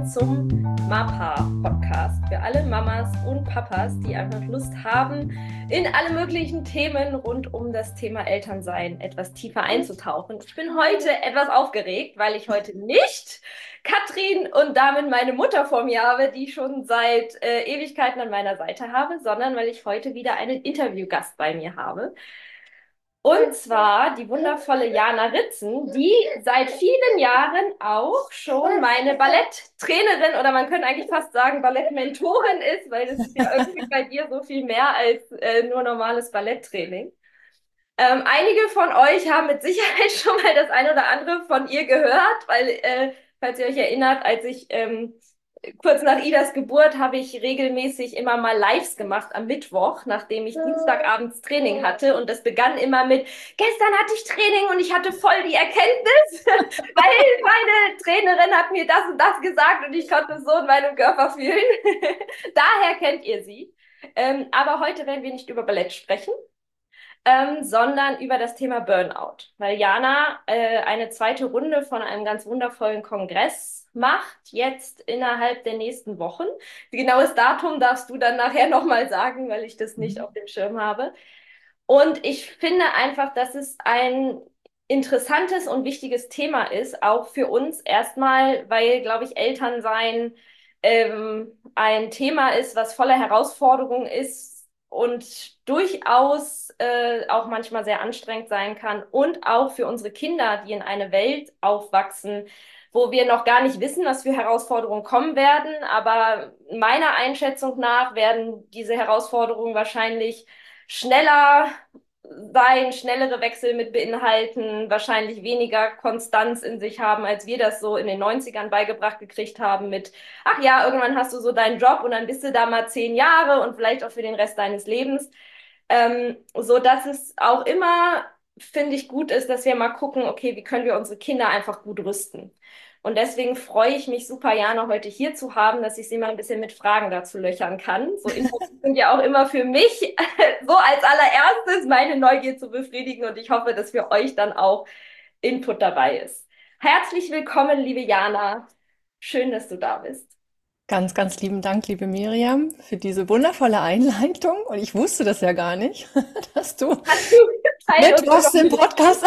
zum MAPA-Podcast für alle Mamas und Papas, die einfach Lust haben, in alle möglichen Themen rund um das Thema Elternsein etwas tiefer einzutauchen. Ich bin heute etwas aufgeregt, weil ich heute nicht Katrin und damit meine Mutter vor mir habe, die ich schon seit Ewigkeiten an meiner Seite habe, sondern weil ich heute wieder einen Interviewgast bei mir habe. Und zwar die wundervolle Jana Ritzen, die seit vielen Jahren auch schon meine Balletttrainerin oder man könnte eigentlich fast sagen Ballettmentorin ist, weil das ist ja irgendwie bei dir so viel mehr als nur normales Balletttraining. Einige von euch haben mit Sicherheit schon mal das eine oder andere von ihr gehört, weil, falls ihr euch erinnert, als ich kurz nach Idas Geburt habe ich regelmäßig immer mal Lives gemacht am Mittwoch, nachdem ich Dienstagabends Training hatte. Und das begann immer mit, gestern hatte ich Training und ich hatte voll die Erkenntnis, weil meine Trainerin hat mir das und das gesagt und ich konnte es so in meinem Körper fühlen. Daher kennt ihr sie. Aber heute werden wir nicht über Ballett sprechen, sondern über das Thema Burnout, weil Jana eine zweite Runde von einem ganz wundervollen Kongress macht, jetzt innerhalb der nächsten Wochen. Genaues Datum darfst du dann nachher nochmal sagen, weil ich das nicht auf dem Schirm habe. Und ich finde einfach, dass es ein interessantes und wichtiges Thema ist, auch für uns erstmal, weil, glaube ich, Elternsein ein Thema ist, was voller Herausforderungen ist und durchaus auch manchmal sehr anstrengend sein kann und auch für unsere Kinder, die in eine Welt aufwachsen, wo wir noch gar nicht wissen, was für Herausforderungen kommen werden. Aber meiner Einschätzung nach werden diese Herausforderungen wahrscheinlich schneller sein, schnellere Wechsel mit beinhalten, wahrscheinlich weniger Konstanz in sich haben, als wir das so in den 90ern beigebracht gekriegt haben mit, ach ja, irgendwann hast du so deinen Job und dann bist du da mal 10 Jahre und vielleicht auch für den Rest deines Lebens. So dass es auch immer, finde ich, gut ist, dass wir mal gucken, okay, wie können wir unsere Kinder einfach gut rüsten. Und deswegen freue ich mich super, Jana, heute hier zu haben, dass ich sie mal ein bisschen mit Fragen dazu löchern kann. So Infos sind ja auch immer für mich so als allererstes meine Neugier zu befriedigen und ich hoffe, dass für euch dann auch Input dabei ist. Herzlich willkommen, liebe Jana. Schön, dass du da bist. Ganz, ganz lieben Dank, liebe Miriam, für diese wundervolle Einleitung. Und ich wusste das ja gar nicht, dass du Hast du mittwochs im Podcast,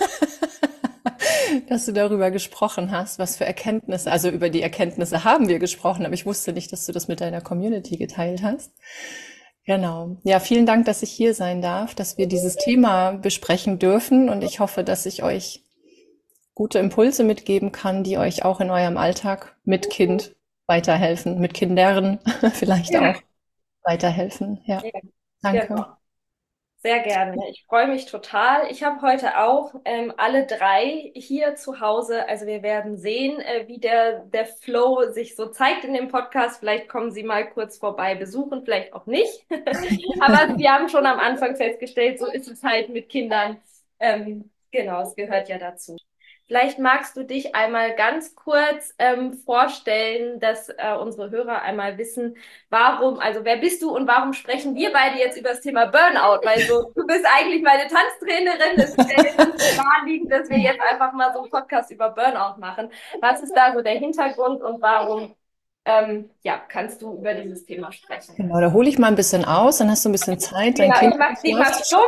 dass du darüber gesprochen hast, was für Erkenntnisse, also über die Erkenntnisse haben wir gesprochen, aber ich wusste nicht, dass du das mit deiner Community geteilt hast. Genau. Ja, vielen Dank, dass ich hier sein darf, dass wir dieses Thema besprechen dürfen und ich hoffe, dass ich euch gute Impulse mitgeben kann, die euch auch in eurem Alltag mit Kind weiterhelfen, mit Kindern vielleicht Ja. auch weiterhelfen. Ja, Ja, danke. genau. Sehr gerne. Ich freue mich total. Ich habe heute auch alle drei hier zu Hause. Also wir werden sehen, wie der Flow sich so zeigt in dem Podcast. Vielleicht kommen Sie mal kurz vorbei besuchen, vielleicht auch nicht. Aber wir haben schon am Anfang festgestellt, so ist es halt mit Kindern. Genau, es gehört ja dazu. Vielleicht magst du dich einmal ganz kurz vorstellen, dass unsere Hörer einmal wissen, warum, also wer bist du und warum sprechen wir beide jetzt über das Thema Burnout? Weil so, du bist eigentlich meine Tanztrainerin, es ist ja jetzt ganz naheliegend, dass wir jetzt einfach mal so einen Podcast über Burnout machen. Was ist da so der Hintergrund und warum, ja, kannst du über dieses Thema sprechen? Genau, da hole ich mal ein bisschen aus, dann hast du ein bisschen Zeit, dein Genau, Kind ich mach die mal so.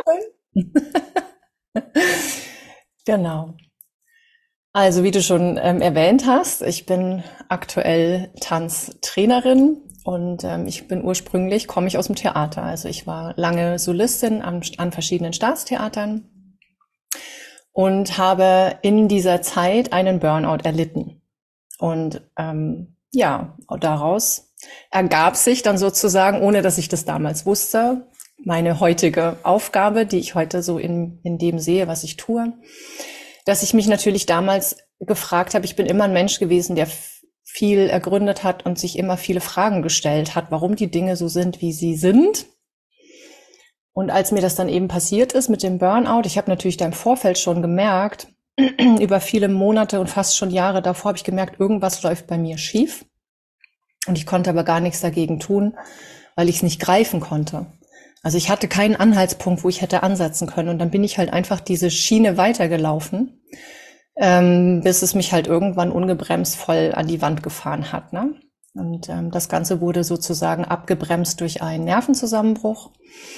Genau. Also wie du schon erwähnt hast, ich bin aktuell Tanztrainerin und komme ich aus dem Theater. Also ich war lange Solistin an verschiedenen Staatstheatern und habe in dieser Zeit einen Burnout erlitten. Und ja, daraus ergab sich dann sozusagen, ohne dass ich das damals wusste, meine heutige Aufgabe, die ich heute so in dem sehe, was ich tue, dass ich mich natürlich damals gefragt habe, ich bin immer ein Mensch gewesen, der viel ergründet hat und sich immer viele Fragen gestellt hat, warum die Dinge so sind, wie sie sind. Und als mir das dann eben passiert ist mit dem Burnout, ich habe natürlich da im Vorfeld schon gemerkt, über viele Monate und fast schon Jahre davor habe ich gemerkt, irgendwas läuft bei mir schief. Und ich konnte aber gar nichts dagegen tun, weil ich es nicht greifen konnte. Also ich hatte keinen Anhaltspunkt, wo ich hätte ansetzen können. Und dann bin ich halt einfach diese Schiene weitergelaufen, bis es mich halt irgendwann ungebremst voll an die Wand gefahren hat, ne? Und das Ganze wurde sozusagen abgebremst durch einen Nervenzusammenbruch,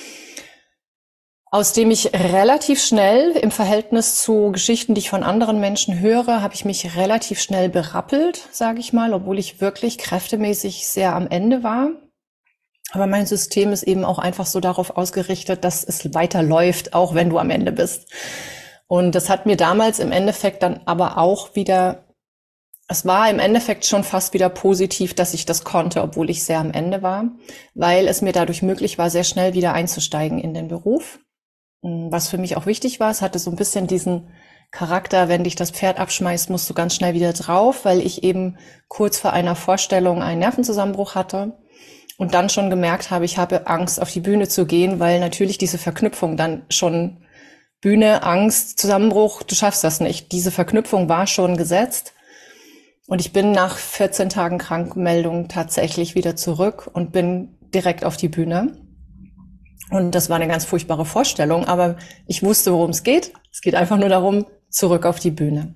aus dem ich relativ schnell im Verhältnis zu Geschichten, die ich von anderen Menschen höre, habe ich mich relativ schnell berappelt, sage ich mal, obwohl ich wirklich kräftemäßig sehr am Ende war. Aber mein System ist eben auch einfach so darauf ausgerichtet, dass es weiterläuft, auch wenn du am Ende bist. Und das hat mir damals im Endeffekt dann aber auch wieder, es war im Endeffekt schon fast wieder positiv, dass ich das konnte, obwohl ich sehr am Ende war, weil es mir dadurch möglich war, sehr schnell wieder einzusteigen in den Beruf. Was für mich auch wichtig war, es hatte so ein bisschen diesen Charakter, wenn dich das Pferd abschmeißt, musst du ganz schnell wieder drauf, weil ich eben kurz vor einer Vorstellung einen Nervenzusammenbruch hatte und dann schon gemerkt habe, ich habe Angst, auf die Bühne zu gehen, weil natürlich diese Verknüpfung dann schon Bühne, Angst, Zusammenbruch, du schaffst das nicht. Diese Verknüpfung war schon gesetzt. Und ich bin nach 14 Tagen Krankmeldung tatsächlich wieder zurück und bin direkt auf die Bühne. Und das war eine ganz furchtbare Vorstellung, aber ich wusste, worum es geht. Es geht einfach nur darum, zurück auf die Bühne.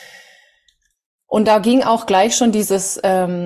Und da ging auch gleich schon dieses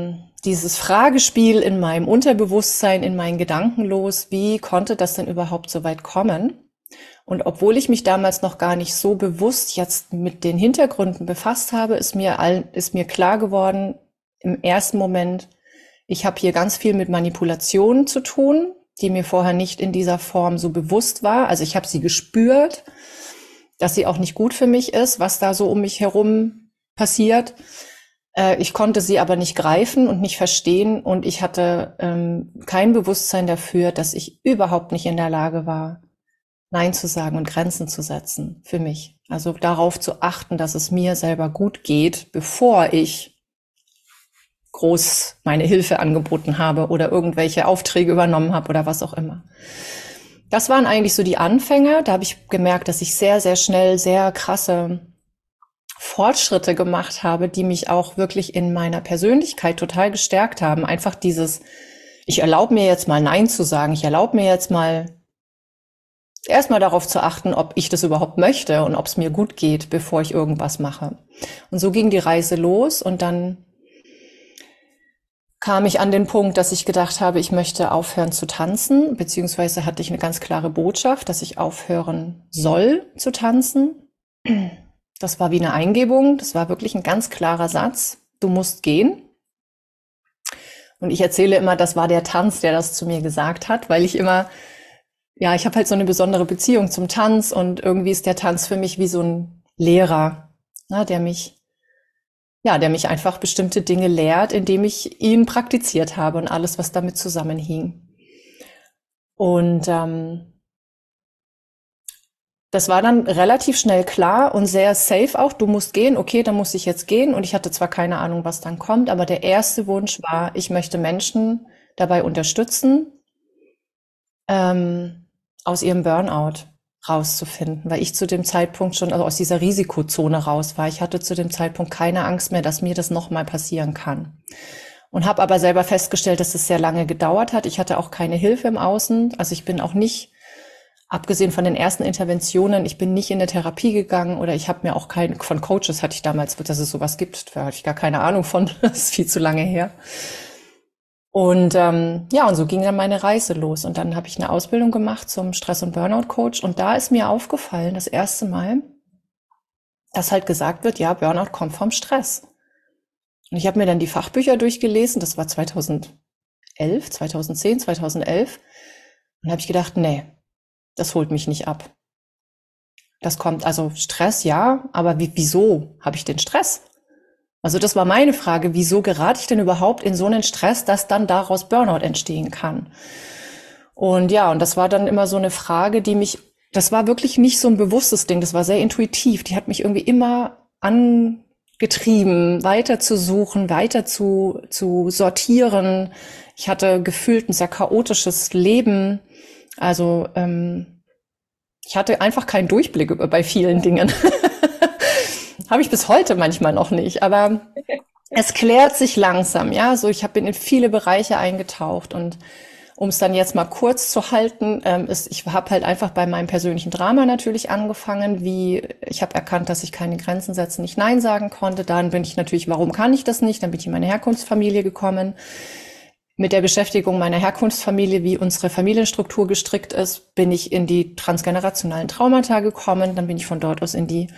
Fragespiel in meinem Unterbewusstsein, in meinen Gedanken los. Wie konnte das denn überhaupt so weit kommen? Und obwohl ich mich damals noch gar nicht so bewusst jetzt mit den Hintergründen befasst habe, ist mir klar geworden, im ersten Moment, ich habe hier ganz viel mit Manipulation zu tun, die mir vorher nicht in dieser Form so bewusst war. Also ich habe sie gespürt, dass sie auch nicht gut für mich ist, was da so um mich herum passiert. Ich konnte sie aber nicht greifen und nicht verstehen und ich hatte kein Bewusstsein dafür, dass ich überhaupt nicht in der Lage war, Nein zu sagen und Grenzen zu setzen für mich. Also darauf zu achten, dass es mir selber gut geht, bevor ich groß meine Hilfe angeboten habe oder irgendwelche Aufträge übernommen habe oder was auch immer. Das waren eigentlich so die Anfänge. Da habe ich gemerkt, dass ich sehr, sehr schnell sehr krasse Fortschritte gemacht habe, die mich auch wirklich in meiner Persönlichkeit total gestärkt haben. Einfach dieses, ich erlaube mir jetzt mal Nein zu sagen. Ich erlaube mir jetzt mal erstmal darauf zu achten, ob ich das überhaupt möchte und ob es mir gut geht, bevor ich irgendwas mache. Und so ging die Reise los und dann kam ich an den Punkt, dass ich gedacht habe, ich möchte aufhören zu tanzen, beziehungsweise hatte ich eine ganz klare Botschaft, dass ich aufhören soll zu tanzen. Das war wie eine Eingebung, das war wirklich ein ganz klarer Satz, du musst gehen. Und ich erzähle immer, das war der Tanz, der das zu mir gesagt hat, weil ich immer, ja, ich habe halt so eine besondere Beziehung zum Tanz und irgendwie ist der Tanz für mich wie so ein Lehrer, ne, der mich einfach bestimmte Dinge lehrt, indem ich ihn praktiziert habe und alles, was damit zusammenhing. Und das war dann relativ schnell klar und sehr safe auch, du musst gehen, okay, dann muss ich jetzt gehen. Und ich hatte zwar keine Ahnung, was dann kommt, aber der erste Wunsch war, ich möchte Menschen dabei unterstützen, aus ihrem Burnout rauszufinden, weil ich zu dem Zeitpunkt schon also aus dieser Risikozone raus war. Ich hatte zu dem Zeitpunkt keine Angst mehr, dass mir das nochmal passieren kann. Und habe aber selber festgestellt, dass es sehr lange gedauert hat. Ich hatte auch keine Hilfe im Außen. Also ich bin auch nicht, abgesehen von den ersten Interventionen, ich bin nicht in eine Therapie gegangen oder ich habe mir auch von Coaches hatte ich damals, dass es sowas gibt, da hatte ich gar keine Ahnung von, das ist viel zu lange her. Und und so ging dann meine Reise los. Und dann habe ich eine Ausbildung gemacht zum Stress- und Burnout-Coach. Und da ist mir aufgefallen, das erste Mal, dass halt gesagt wird, ja, Burnout kommt vom Stress. Und ich habe mir dann die Fachbücher durchgelesen, das war 2010, 2011. Und habe ich gedacht, nee, das holt mich nicht ab. Das kommt, also Stress, ja, aber wieso habe ich den Stress? Also das war meine Frage, wieso gerate ich denn überhaupt in so einen Stress, dass dann daraus Burnout entstehen kann? Und ja, und das war dann immer so eine Frage, das war wirklich nicht so ein bewusstes Ding, das war sehr intuitiv, die hat mich irgendwie immer angetrieben, weiter zu suchen, weiter zu sortieren. Ich hatte gefühlt ein sehr chaotisches Leben, also ich hatte einfach keinen Durchblick bei vielen Dingen. Habe ich bis heute manchmal noch nicht, aber es klärt sich langsam, ja. So, ich bin in viele Bereiche eingetaucht und Um es dann jetzt mal kurz zu halten, ich habe halt einfach bei meinem persönlichen Drama natürlich angefangen, ich habe erkannt, dass ich keine Grenzen setzen, nicht Nein sagen konnte. Dann bin ich natürlich, warum kann ich das nicht? Dann bin ich in meine Herkunftsfamilie gekommen. Mit der Beschäftigung meiner Herkunftsfamilie, wie unsere Familienstruktur gestrickt ist, bin ich in die transgenerationalen Traumata gekommen. Dann bin ich von dort aus in die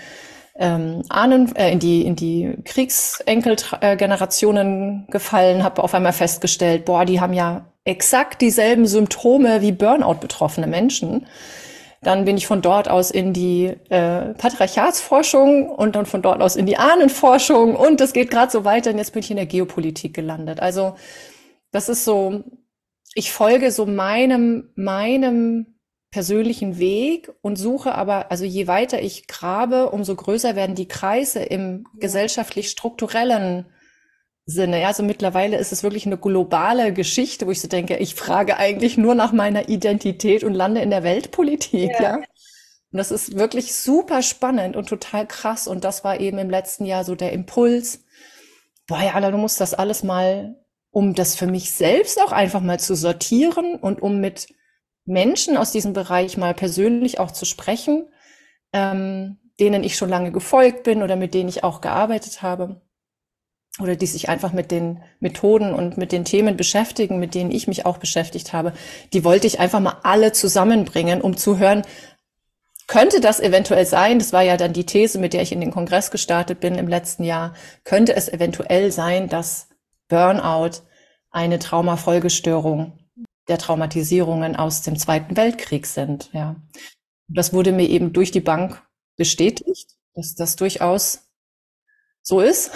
in die Kriegsenkelgenerationen gefallen, habe auf einmal festgestellt, boah, die haben ja exakt dieselben Symptome wie Burnout-betroffene Menschen. Dann bin ich von dort aus in die Patriarchatsforschung und dann von dort aus in die Ahnenforschung und das geht gerade so weiter und jetzt bin ich in der Geopolitik gelandet. Also das ist so, ich folge so meinem persönlichen Weg und suche aber, also je weiter ich grabe, umso größer werden die Kreise im gesellschaftlich-strukturellen Sinne. Ja, also mittlerweile ist es wirklich eine globale Geschichte, wo ich so denke, ich frage eigentlich nur nach meiner Identität und lande in der Weltpolitik, ja. Und das ist wirklich super spannend und total krass. Und das war eben im letzten Jahr so der Impuls. Boah, ja, du musst das alles mal, um das für mich selbst auch einfach mal zu sortieren und um mit Menschen aus diesem Bereich mal persönlich auch zu sprechen, denen ich schon lange gefolgt bin oder mit denen ich auch gearbeitet habe oder die sich einfach mit den Methoden und mit den Themen beschäftigen, mit denen ich mich auch beschäftigt habe. Die wollte ich einfach mal alle zusammenbringen, um zu hören, könnte das eventuell sein, das war ja dann die These, mit der ich in den Kongress gestartet bin im letzten Jahr, könnte es eventuell sein, dass Burnout eine Traumafolgestörung der Traumatisierungen aus dem Zweiten Weltkrieg sind, ja. Das wurde mir eben durch die Bank bestätigt, dass das durchaus so ist.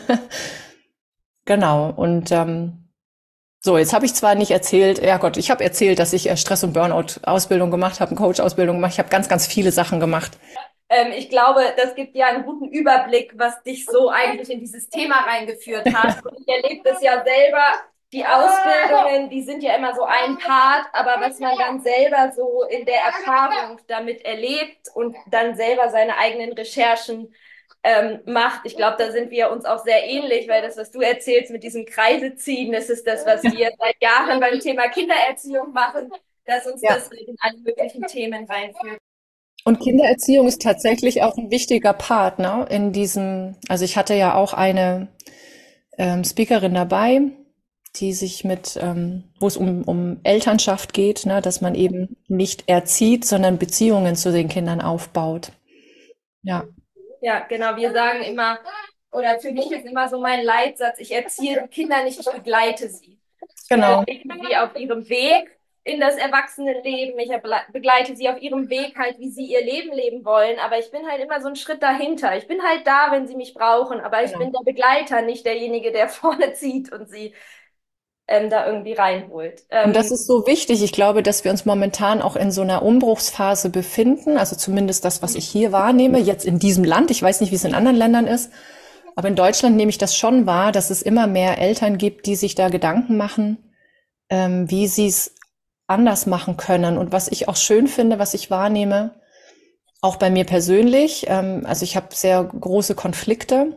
Genau. Und so, jetzt habe ich zwar nicht erzählt, ja Gott, ich habe erzählt, dass ich Stress- und Burnout-Ausbildung gemacht habe, eine Coach-Ausbildung gemacht. Ich habe ganz, ganz viele Sachen gemacht. Ich glaube, das gibt ja einen guten Überblick, was dich so eigentlich in dieses Thema reingeführt hat. Und ich erlebe das ja selber. Die Ausbildungen, die sind ja immer so ein Part, aber was man dann selber so in der Erfahrung damit erlebt und dann selber seine eigenen Recherchen macht. Ich glaube, da sind wir uns auch sehr ähnlich, weil das, was du erzählst mit diesem Kreise ziehen, das ist das, was wir seit Jahren beim Thema Kindererziehung machen, dass uns das in alle möglichen Themen reinführt. Und Kindererziehung ist tatsächlich auch ein wichtiger Part, ne? In diesem, also ich hatte ja auch eine Speakerin dabei, die sich wo es um Elternschaft geht, ne, dass man eben nicht erzieht, sondern Beziehungen zu den Kindern aufbaut. Ja. Ja, genau. Wir sagen immer, oder für mich ist immer so mein Leitsatz, ich erziehe die Kinder nicht, ich begleite sie. Genau. Ich begleite sie auf ihrem Weg in das Erwachsenenleben. Ich begleite sie auf ihrem Weg halt, wie sie ihr Leben leben wollen. Aber ich bin halt immer so einen Schritt dahinter. Ich bin halt da, wenn sie mich brauchen, aber ich bin der Begleiter, nicht derjenige, der vorne zieht und sie da irgendwie reinholt. Und das ist so wichtig. Ich glaube, dass wir uns momentan auch in so einer Umbruchsphase befinden. Also zumindest das, was ich hier wahrnehme, jetzt in diesem Land. Ich weiß nicht, wie es in anderen Ländern ist. Aber in Deutschland nehme ich das schon wahr, dass es immer mehr Eltern gibt, die sich da Gedanken machen, wie sie es anders machen können. Und was ich auch schön finde, was ich wahrnehme, auch bei mir persönlich, also ich habe sehr große Konflikte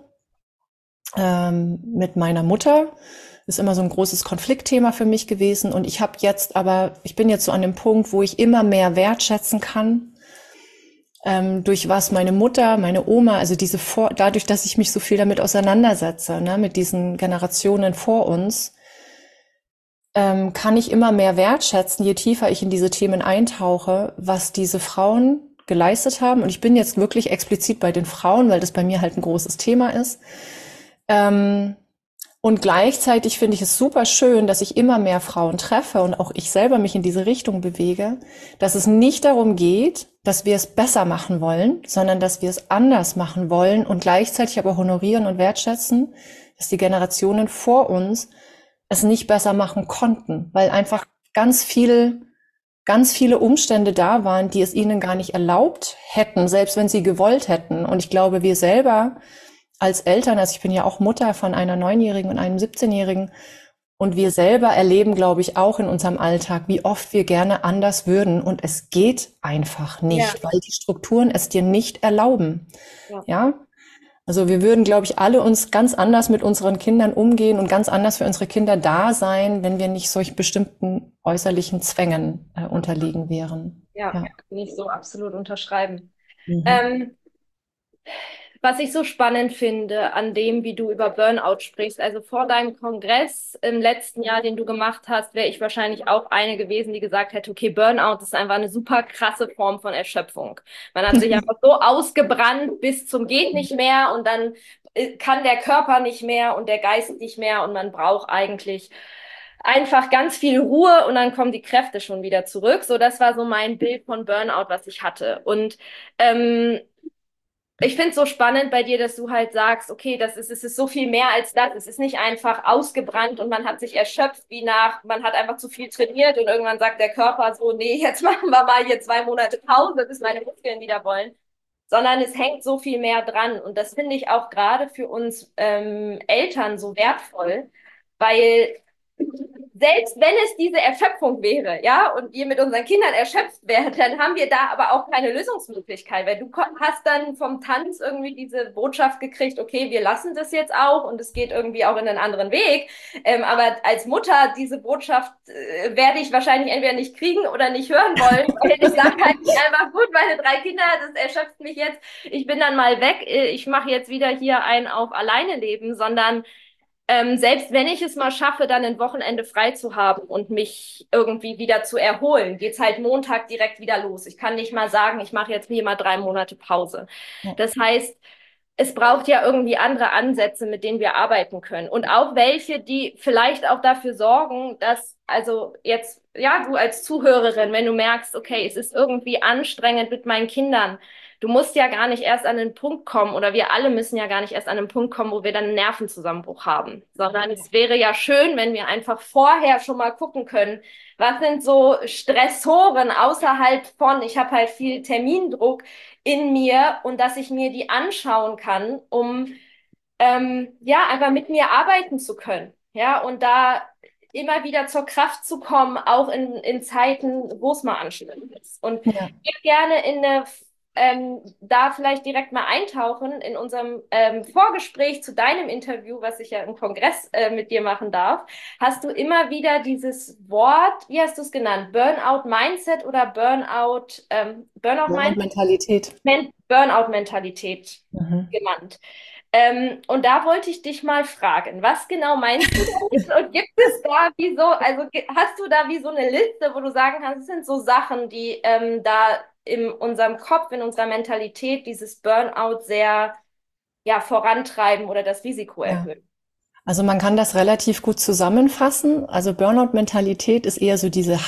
mit meiner Mutter. Ist immer so ein großes Konfliktthema für mich gewesen. Und ich bin jetzt so an dem Punkt, wo ich immer mehr wertschätzen kann, durch was meine Mutter, meine Oma, also dadurch, dass ich mich so viel damit auseinandersetze, ne, mit diesen Generationen vor uns, kann ich immer mehr wertschätzen, je tiefer ich in diese Themen eintauche, was diese Frauen geleistet haben. Und ich bin jetzt wirklich explizit bei den Frauen, weil das bei mir halt ein großes Thema ist. Und gleichzeitig finde ich es super schön, dass ich immer mehr Frauen treffe und auch ich selber mich in diese Richtung bewege, dass es nicht darum geht, dass wir es besser machen wollen, sondern dass wir es anders machen wollen und gleichzeitig aber honorieren und wertschätzen, dass die Generationen vor uns es nicht besser machen konnten, weil einfach ganz viele Umstände da waren, die es ihnen gar nicht erlaubt hätten, selbst wenn sie gewollt hätten. Und ich glaube, wir selber als Eltern, also ich bin ja auch Mutter von einer 9-Jährigen und einem 17-Jährigen, und wir selber erleben, glaube ich, auch in unserem Alltag, wie oft wir gerne anders würden und es geht einfach nicht, weil die Strukturen es dir nicht erlauben. Ja? Also wir würden, glaube ich, alle uns ganz anders mit unseren Kindern umgehen und ganz anders für unsere Kinder da sein, wenn wir nicht solch bestimmten äußerlichen Zwängen unterlegen wären. Ja, Ja. kann ich so absolut unterschreiben. Mhm. Ähm, Was ich so spannend finde an dem, wie du über Burnout sprichst, also vor deinem Kongress im letzten Jahr, den du gemacht hast, wäre ich wahrscheinlich auch eine gewesen, die gesagt hätte, okay, Burnout ist einfach eine super krasse Form von Erschöpfung. Man hat sich einfach so ausgebrannt bis zum geht nicht mehr und dann kann der Körper nicht mehr und der Geist nicht mehr und man braucht eigentlich einfach ganz viel Ruhe und dann kommen die Kräfte schon wieder zurück. So, das war so mein Bild von Burnout, was ich hatte. Und ich finde es so spannend bei dir, dass du halt sagst, okay, es ist so viel mehr als das. Es ist nicht einfach ausgebrannt und man hat sich erschöpft, man hat einfach zu viel trainiert und irgendwann sagt der Körper so, nee, jetzt machen wir mal hier 2 Monate Pause, bis meine Muskeln wieder wollen. Sondern es hängt so viel mehr dran. Und das finde ich auch gerade für uns Eltern so wertvoll, weil selbst wenn es diese Erschöpfung wäre, ja, und wir mit unseren Kindern erschöpft wären, dann haben wir da aber auch keine Lösungsmöglichkeit, weil du hast dann vom Tanz irgendwie diese Botschaft gekriegt, okay, wir lassen das jetzt auch und es geht irgendwie auch in einen anderen Weg. Aber als Mutter diese Botschaft werde ich wahrscheinlich entweder nicht kriegen oder nicht hören wollen, weil ich sage halt nicht einfach, gut, meine 3 Kinder, das erschöpft mich jetzt, ich bin dann mal weg, ich mache jetzt wieder hier ein auf alleine leben, sondern selbst wenn ich es mal schaffe, dann ein Wochenende frei zu haben und mich irgendwie wieder zu erholen, geht's halt Montag direkt wieder los. Ich kann nicht mal sagen, ich mache jetzt hier mal 3 Monate Pause. Ja. Das heißt, es braucht ja irgendwie andere Ansätze, mit denen wir arbeiten können. Und auch welche, die vielleicht auch dafür sorgen, dass, also jetzt, ja, du als Zuhörerin, wenn du merkst, okay, es ist irgendwie anstrengend mit meinen Kindern, du musst ja gar nicht erst an den Punkt kommen, oder wir alle müssen ja gar nicht erst an den Punkt kommen, wo wir dann einen Nervenzusammenbruch haben, sondern es wäre ja schön, wenn wir einfach vorher schon mal gucken können, was sind so Stressoren außerhalb von, ich habe halt viel Termindruck in mir und dass ich mir die anschauen kann, um ja einfach mit mir arbeiten zu können. Ja, und da immer wieder zur Kraft zu kommen, auch in Zeiten, wo es mal anstrengend ist. Und Ja. ich würde gerne da vielleicht direkt mal eintauchen in unserem Vorgespräch zu deinem Interview, was ich ja im Kongress mit dir machen darf. Hast du immer wieder dieses Wort, wie hast du es genannt? Burnout Mindset oder Burnout Mindset? Burnout-Mentalität. Burnout-Mentalität Mhm. genannt. Und da wollte ich dich mal fragen, was genau meinst du damit? Und gibt es da wie so, also hast du da wie so eine Liste, wo du sagen kannst, es sind so Sachen, die da in unserem Kopf, in unserer Mentalität dieses Burnout sehr ja, vorantreiben oder das Risiko Ja. erhöhen? Also man kann das relativ gut zusammenfassen. Also Burnout-Mentalität ist eher so diese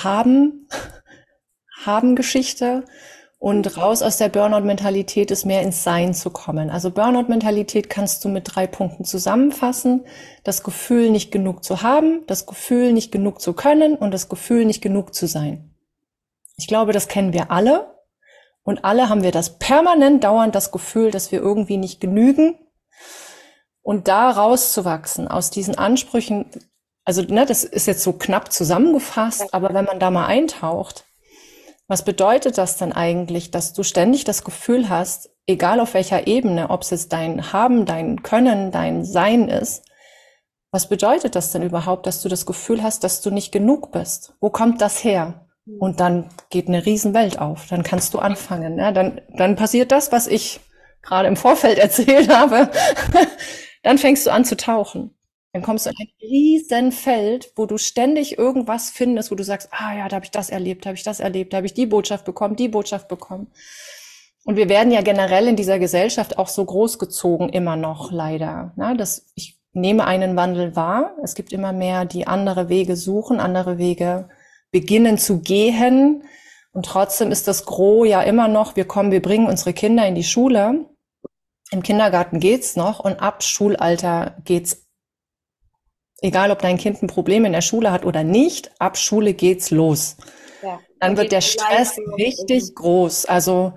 Haben-Geschichte und raus aus der Burnout-Mentalität ist mehr ins Sein zu kommen. Also Burnout-Mentalität kannst du mit 3 Punkten zusammenfassen. Das Gefühl, nicht genug zu haben, das Gefühl, nicht genug zu können und das Gefühl, nicht genug zu sein. Ich glaube, das kennen wir alle. Und alle haben wir das permanent dauernd das Gefühl, dass wir irgendwie nicht genügen. Und da rauszuwachsen aus diesen Ansprüchen, also ne, das ist jetzt so knapp zusammengefasst, aber wenn man da mal eintaucht, was bedeutet das denn eigentlich, dass du ständig das Gefühl hast, egal auf welcher Ebene, ob es jetzt dein Haben, dein Können, dein Sein ist, was bedeutet das denn überhaupt, dass du das Gefühl hast, dass du nicht genug bist? Wo kommt das her? Und dann geht eine Riesenwelt auf. Dann kannst du anfangen. Ja? Dann passiert das, was ich gerade im Vorfeld erzählt habe. Dann fängst du an zu tauchen. Dann kommst du in ein Riesenfeld, wo du ständig irgendwas findest, wo du sagst, ah ja, da habe ich das erlebt, da habe ich das erlebt, da habe ich die Botschaft bekommen, die Botschaft bekommen. Und wir werden ja generell in dieser Gesellschaft auch so großgezogen, immer noch leider. Na, ich nehme einen Wandel wahr. Es gibt immer mehr, die andere Wege suchen, andere Wege beginnen zu gehen. Und trotzdem ist das Gros ja immer noch, wir bringen unsere Kinder in die Schule. Im Kindergarten geht's noch und ab Schulalter geht's, egal ob dein Kind ein Problem in der Schule hat oder nicht, ab Schule geht's los. Ja. Dann wird der Stress richtig groß. Also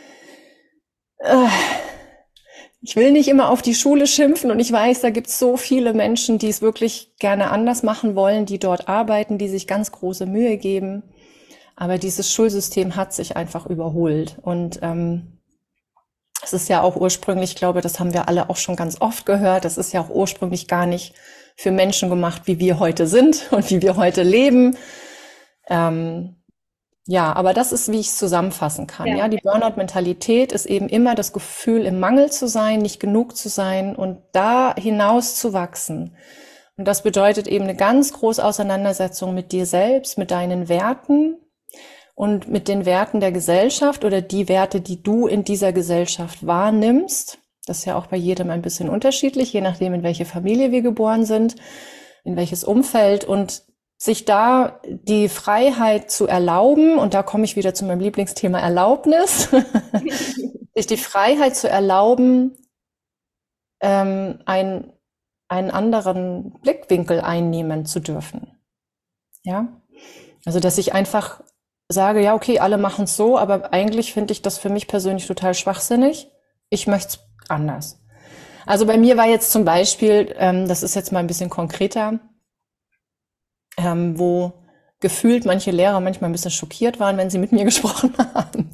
ich will nicht immer auf die Schule schimpfen und ich weiß, da gibt's so viele Menschen, die es wirklich gerne anders machen wollen, die dort arbeiten, die sich ganz große Mühe geben. Aber dieses Schulsystem hat sich einfach überholt und Das ist ja auch ursprünglich, ich glaube, das haben wir alle auch schon ganz oft gehört, das ist ja auch ursprünglich gar nicht für Menschen gemacht, wie wir heute sind und wie wir heute leben. Ähm, ja, aber das ist, wie ich es zusammenfassen kann. Ja, Ja. die Burnout-Mentalität ist eben immer das Gefühl, im Mangel zu sein, nicht genug zu sein und da hinaus zu wachsen. Und das bedeutet eben eine ganz große Auseinandersetzung mit dir selbst, mit deinen Werten und mit den Werten der Gesellschaft oder die Werte, die du in dieser Gesellschaft wahrnimmst. Das ist ja auch bei jedem ein bisschen unterschiedlich, je nachdem, in welche Familie wir geboren sind, in welches Umfeld und sich da die Freiheit zu erlauben, und da komme ich wieder zu meinem Lieblingsthema Erlaubnis, sich die Freiheit zu erlauben, einen anderen Blickwinkel einnehmen zu dürfen. Ja, also dass ich einfach sage, ja, okay, alle machen es so, aber eigentlich finde ich das für mich persönlich total schwachsinnig. Ich möchte es anders. Also bei mir war jetzt zum Beispiel, das ist jetzt mal ein bisschen konkreter, wo gefühlt manche Lehrer manchmal ein bisschen schockiert waren, wenn sie mit mir gesprochen haben.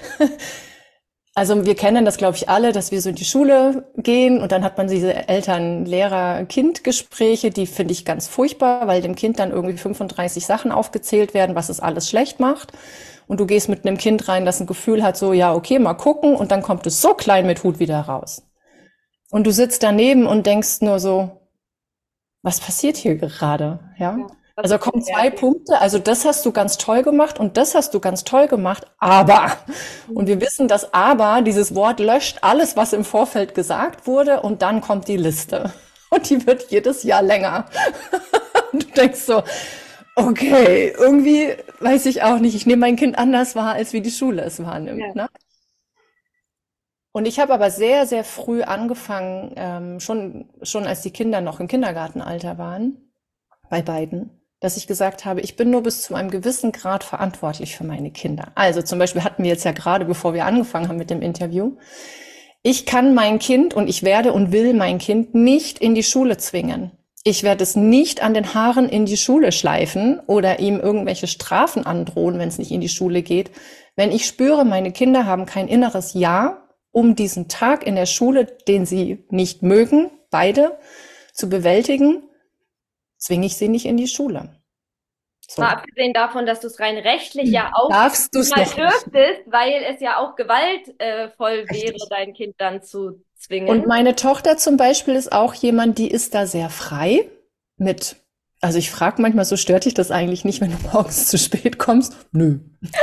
Also wir kennen das, glaube ich, alle, dass wir so in die Schule gehen und dann hat man diese Eltern-Lehrer-Kind-Gespräche, die finde ich ganz furchtbar, weil dem Kind dann irgendwie 35 Sachen aufgezählt werden, was es alles schlecht macht. Und du gehst mit einem Kind rein, das ein Gefühl hat, so, ja, okay, mal gucken, und dann kommt es so klein mit Hut wieder raus. Und du sitzt daneben und denkst nur so, was passiert hier gerade? Ja. Ja. Also kommen zwei Punkte, also das hast du ganz toll gemacht und das hast du ganz toll gemacht, aber. Und wir wissen, dass aber, dieses Wort löscht alles, was im Vorfeld gesagt wurde, und dann kommt die Liste. Und die wird jedes Jahr länger. Und du denkst so, okay, irgendwie weiß ich auch nicht, ich nehme mein Kind anders wahr, als wie die Schule es wahrnimmt. Ja. Ne? Und ich habe aber sehr, sehr früh angefangen, schon als die Kinder noch im Kindergartenalter waren, bei beiden, dass ich gesagt habe, ich bin nur bis zu einem gewissen Grad verantwortlich für meine Kinder. Also zum Beispiel hatten wir jetzt ja gerade, bevor wir angefangen haben mit dem Interview, ich kann mein Kind und ich werde und will mein Kind nicht in die Schule zwingen. Ich werde es nicht an den Haaren in die Schule schleifen oder ihm irgendwelche Strafen androhen, wenn es nicht in die Schule geht. Wenn ich spüre, meine Kinder haben kein inneres Ja, um diesen Tag in der Schule, den sie nicht mögen, beide, zu bewältigen, zwinge ich sie nicht in die Schule. So. Mal abgesehen davon, dass du es rein rechtlich ja auch Darfst du es mal noch nicht. dürftest, weil es ja auch gewaltvoll wäre, dein Kind dann zu zwingen. Und meine Tochter zum Beispiel ist auch jemand, die ist da sehr frei mit, also ich frage manchmal, so stört dich das eigentlich nicht, wenn du morgens zu spät kommst? Nö.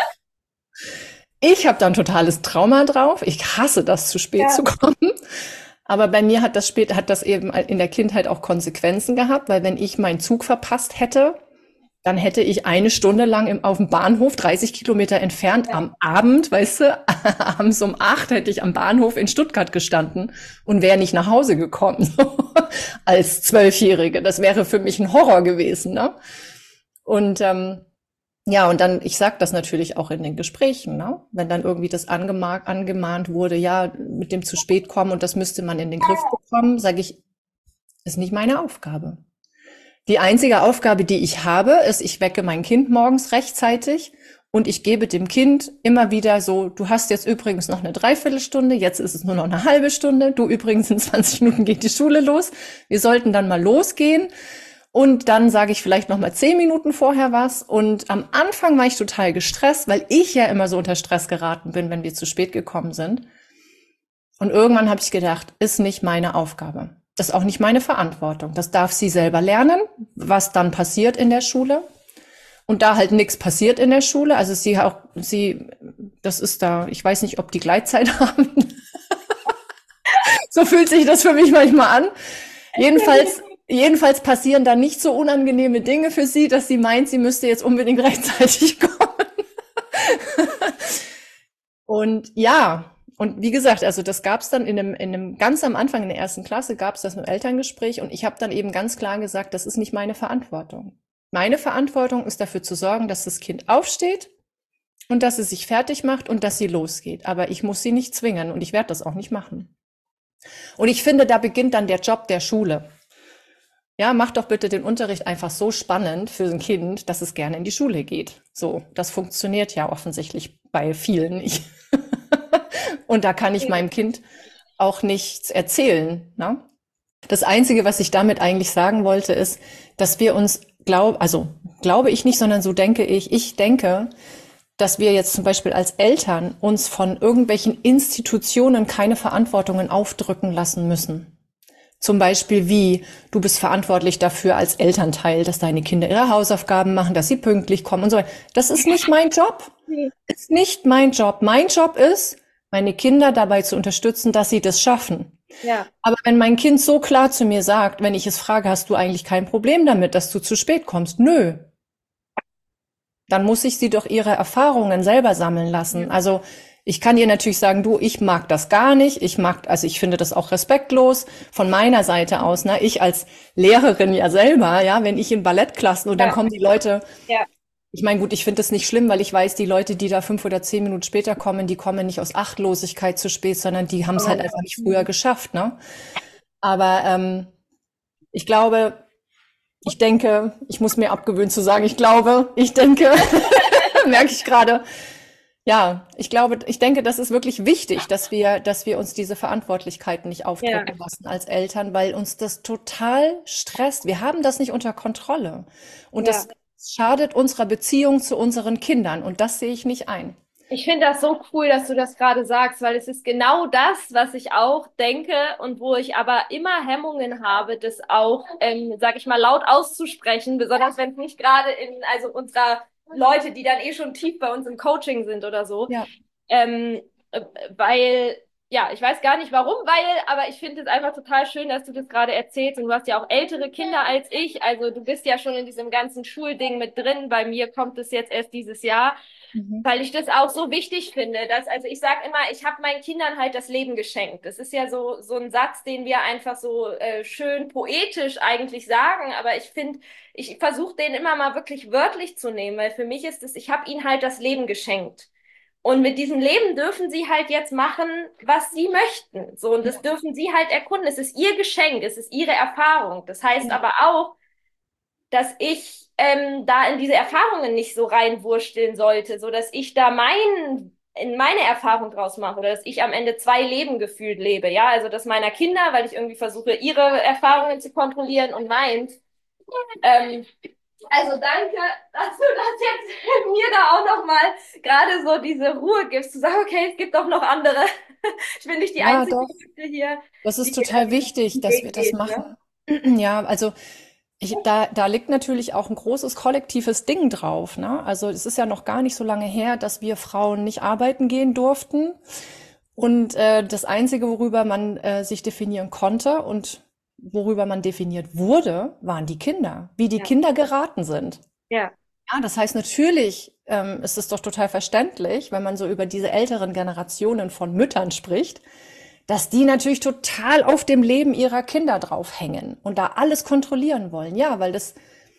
Ich habe da ein totales Trauma drauf. Ich hasse das, zu spät zu kommen. Aber bei mir hat das eben in der Kindheit auch Konsequenzen gehabt, weil wenn ich meinen Zug verpasst hätte, dann hätte ich eine Stunde lang auf dem Bahnhof, 30 Kilometer entfernt, am Abend, weißt du, abends um 8 hätte ich am Bahnhof in Stuttgart gestanden und wäre nicht nach Hause gekommen, als Zwölfjährige. Das wäre für mich ein Horror gewesen, ne? Und ja, und dann, ich sag das natürlich auch in den Gesprächen, ne? Wenn dann irgendwie das angemahnt wurde, ja, mit dem zu spät kommen und das müsste man in den Griff bekommen, sage ich, ist nicht meine Aufgabe. Die einzige Aufgabe, die ich habe, ist, ich wecke mein Kind morgens rechtzeitig und ich gebe dem Kind immer wieder so, du hast jetzt übrigens noch eine Dreiviertelstunde, jetzt ist es nur noch eine halbe Stunde, du übrigens in 20 Minuten geht die Schule los, wir sollten dann mal losgehen. Und dann sage ich vielleicht noch mal 10 Minuten vorher was. Und am Anfang war ich total gestresst, weil ich ja immer so unter Stress geraten bin, wenn wir zu spät gekommen sind. Und irgendwann habe ich gedacht, ist nicht meine Aufgabe. Das ist auch nicht meine Verantwortung. Das darf sie selber lernen, was dann passiert in der Schule. Und da halt nichts passiert in der Schule, also das ist da, ich weiß nicht, ob die Gleitzeit haben. So fühlt sich das für mich manchmal an. Jedenfalls passieren da nicht so unangenehme Dinge für sie, dass sie meint, sie müsste jetzt unbedingt rechtzeitig kommen. Und ja, und wie gesagt, also das gab's dann in einem ganz am Anfang in der ersten Klasse gab's das mit dem Elterngespräch und ich habe dann eben ganz klar gesagt, das ist nicht meine Verantwortung. Meine Verantwortung ist dafür zu sorgen, dass das Kind aufsteht und dass es sich fertig macht und dass sie losgeht. Aber ich muss sie nicht zwingen und ich werde das auch nicht machen. Und ich finde, da beginnt dann der Job der Schule. Ja, mach doch bitte den Unterricht einfach so spannend für ein Kind, dass es gerne in die Schule geht. So, das funktioniert ja offensichtlich bei vielen nicht. Und da kann ich meinem Kind auch nichts erzählen, ne? Das Einzige, was ich damit eigentlich sagen wollte, ist, dass wir uns glaube ich nicht, sondern so denke ich. Ich denke, dass wir jetzt zum Beispiel als Eltern uns von irgendwelchen Institutionen keine Verantwortungen aufdrücken lassen müssen. Zum Beispiel wie, du bist verantwortlich dafür als Elternteil, dass deine Kinder ihre Hausaufgaben machen, dass sie pünktlich kommen und so weiter. Das ist nicht mein Job. Ist nicht mein Job. Mein Job ist, meine Kinder dabei zu unterstützen, dass sie das schaffen. Ja. Aber wenn mein Kind so klar zu mir sagt, wenn ich es frage, hast du eigentlich kein Problem damit, dass du zu spät kommst? Nö. Dann muss ich sie doch ihre Erfahrungen selber sammeln lassen. Also ich kann ihr natürlich sagen, du, ich mag das gar nicht. Ich finde das auch respektlos von meiner Seite aus. Ne? Ich als Lehrerin ja selber, ja, wenn ich in Ballettklassen und dann kommen die Leute. Ja. Ich meine, gut, ich finde das nicht schlimm, weil ich weiß, die Leute, die da 5 oder 10 Minuten später kommen, die kommen nicht aus Achtlosigkeit zu spät, sondern die haben es halt einfach nicht früher geschafft, ne? Aber ich glaube, ich denke, ich muss mir abgewöhnen zu sagen, ich denke, merke ich gerade. Ja, ich denke, das ist wirklich wichtig, dass wir uns diese Verantwortlichkeiten nicht aufdrücken lassen als Eltern, weil uns das total stresst. Wir haben das nicht unter Kontrolle. Und das schadet unserer Beziehung zu unseren Kindern. Und das sehe ich nicht ein. Ich finde das so cool, dass du das gerade sagst, weil es ist genau das, was ich auch denke und wo ich aber immer Hemmungen habe, das auch, sag ich mal, laut auszusprechen, besonders wenn es nicht gerade also unserer Leute, die dann eh schon tief bei uns im Coaching sind oder so. Ja. Weil, ja, ich weiß gar nicht warum, aber ich finde es einfach total schön, dass du das gerade erzählst und du hast ja auch ältere Kinder als ich, also du bist ja schon in diesem ganzen Schulding mit drin, bei mir kommt es jetzt erst dieses Jahr. Weil ich das auch so wichtig finde, also ich sage immer, ich habe meinen Kindern halt das Leben geschenkt. Das ist ja so ein Satz, den wir einfach so schön poetisch eigentlich sagen, aber ich finde, ich versuche den immer mal wirklich wörtlich zu nehmen, weil für mich ist es, ich habe ihnen halt das Leben geschenkt. Und mit diesem Leben dürfen sie halt jetzt machen, was sie möchten. So, und das dürfen sie halt erkunden. Es ist ihr Geschenk, es ist ihre Erfahrung. Das heißt aber auch, dass ich da in diese Erfahrungen nicht so reinwursteln sollte, so dass ich da in meine Erfahrung draus mache oder dass ich am Ende 2 Leben gefühlt lebe, ja, also das meiner Kinder, weil ich irgendwie versuche, ihre Erfahrungen zu kontrollieren und meins. Also danke, dass du das jetzt mir da auch nochmal gerade so diese Ruhe gibst, zu sagen, okay, es gibt auch noch andere. Ich bin nicht die einzige hier. Das ist total wichtig, dass wir das machen. Ja, also da liegt natürlich auch ein großes kollektives Ding drauf, ne? Also es ist ja noch gar nicht so lange her, dass wir Frauen nicht arbeiten gehen durften. Und das Einzige, worüber man sich definieren konnte und worüber man definiert wurde, waren die Kinder, wie die Kinder geraten sind. Ja. Ja, das heißt natürlich, ist es doch total verständlich, wenn man so über diese älteren Generationen von Müttern spricht, dass die natürlich total auf dem Leben ihrer Kinder draufhängen und da alles kontrollieren wollen. Ja, weil das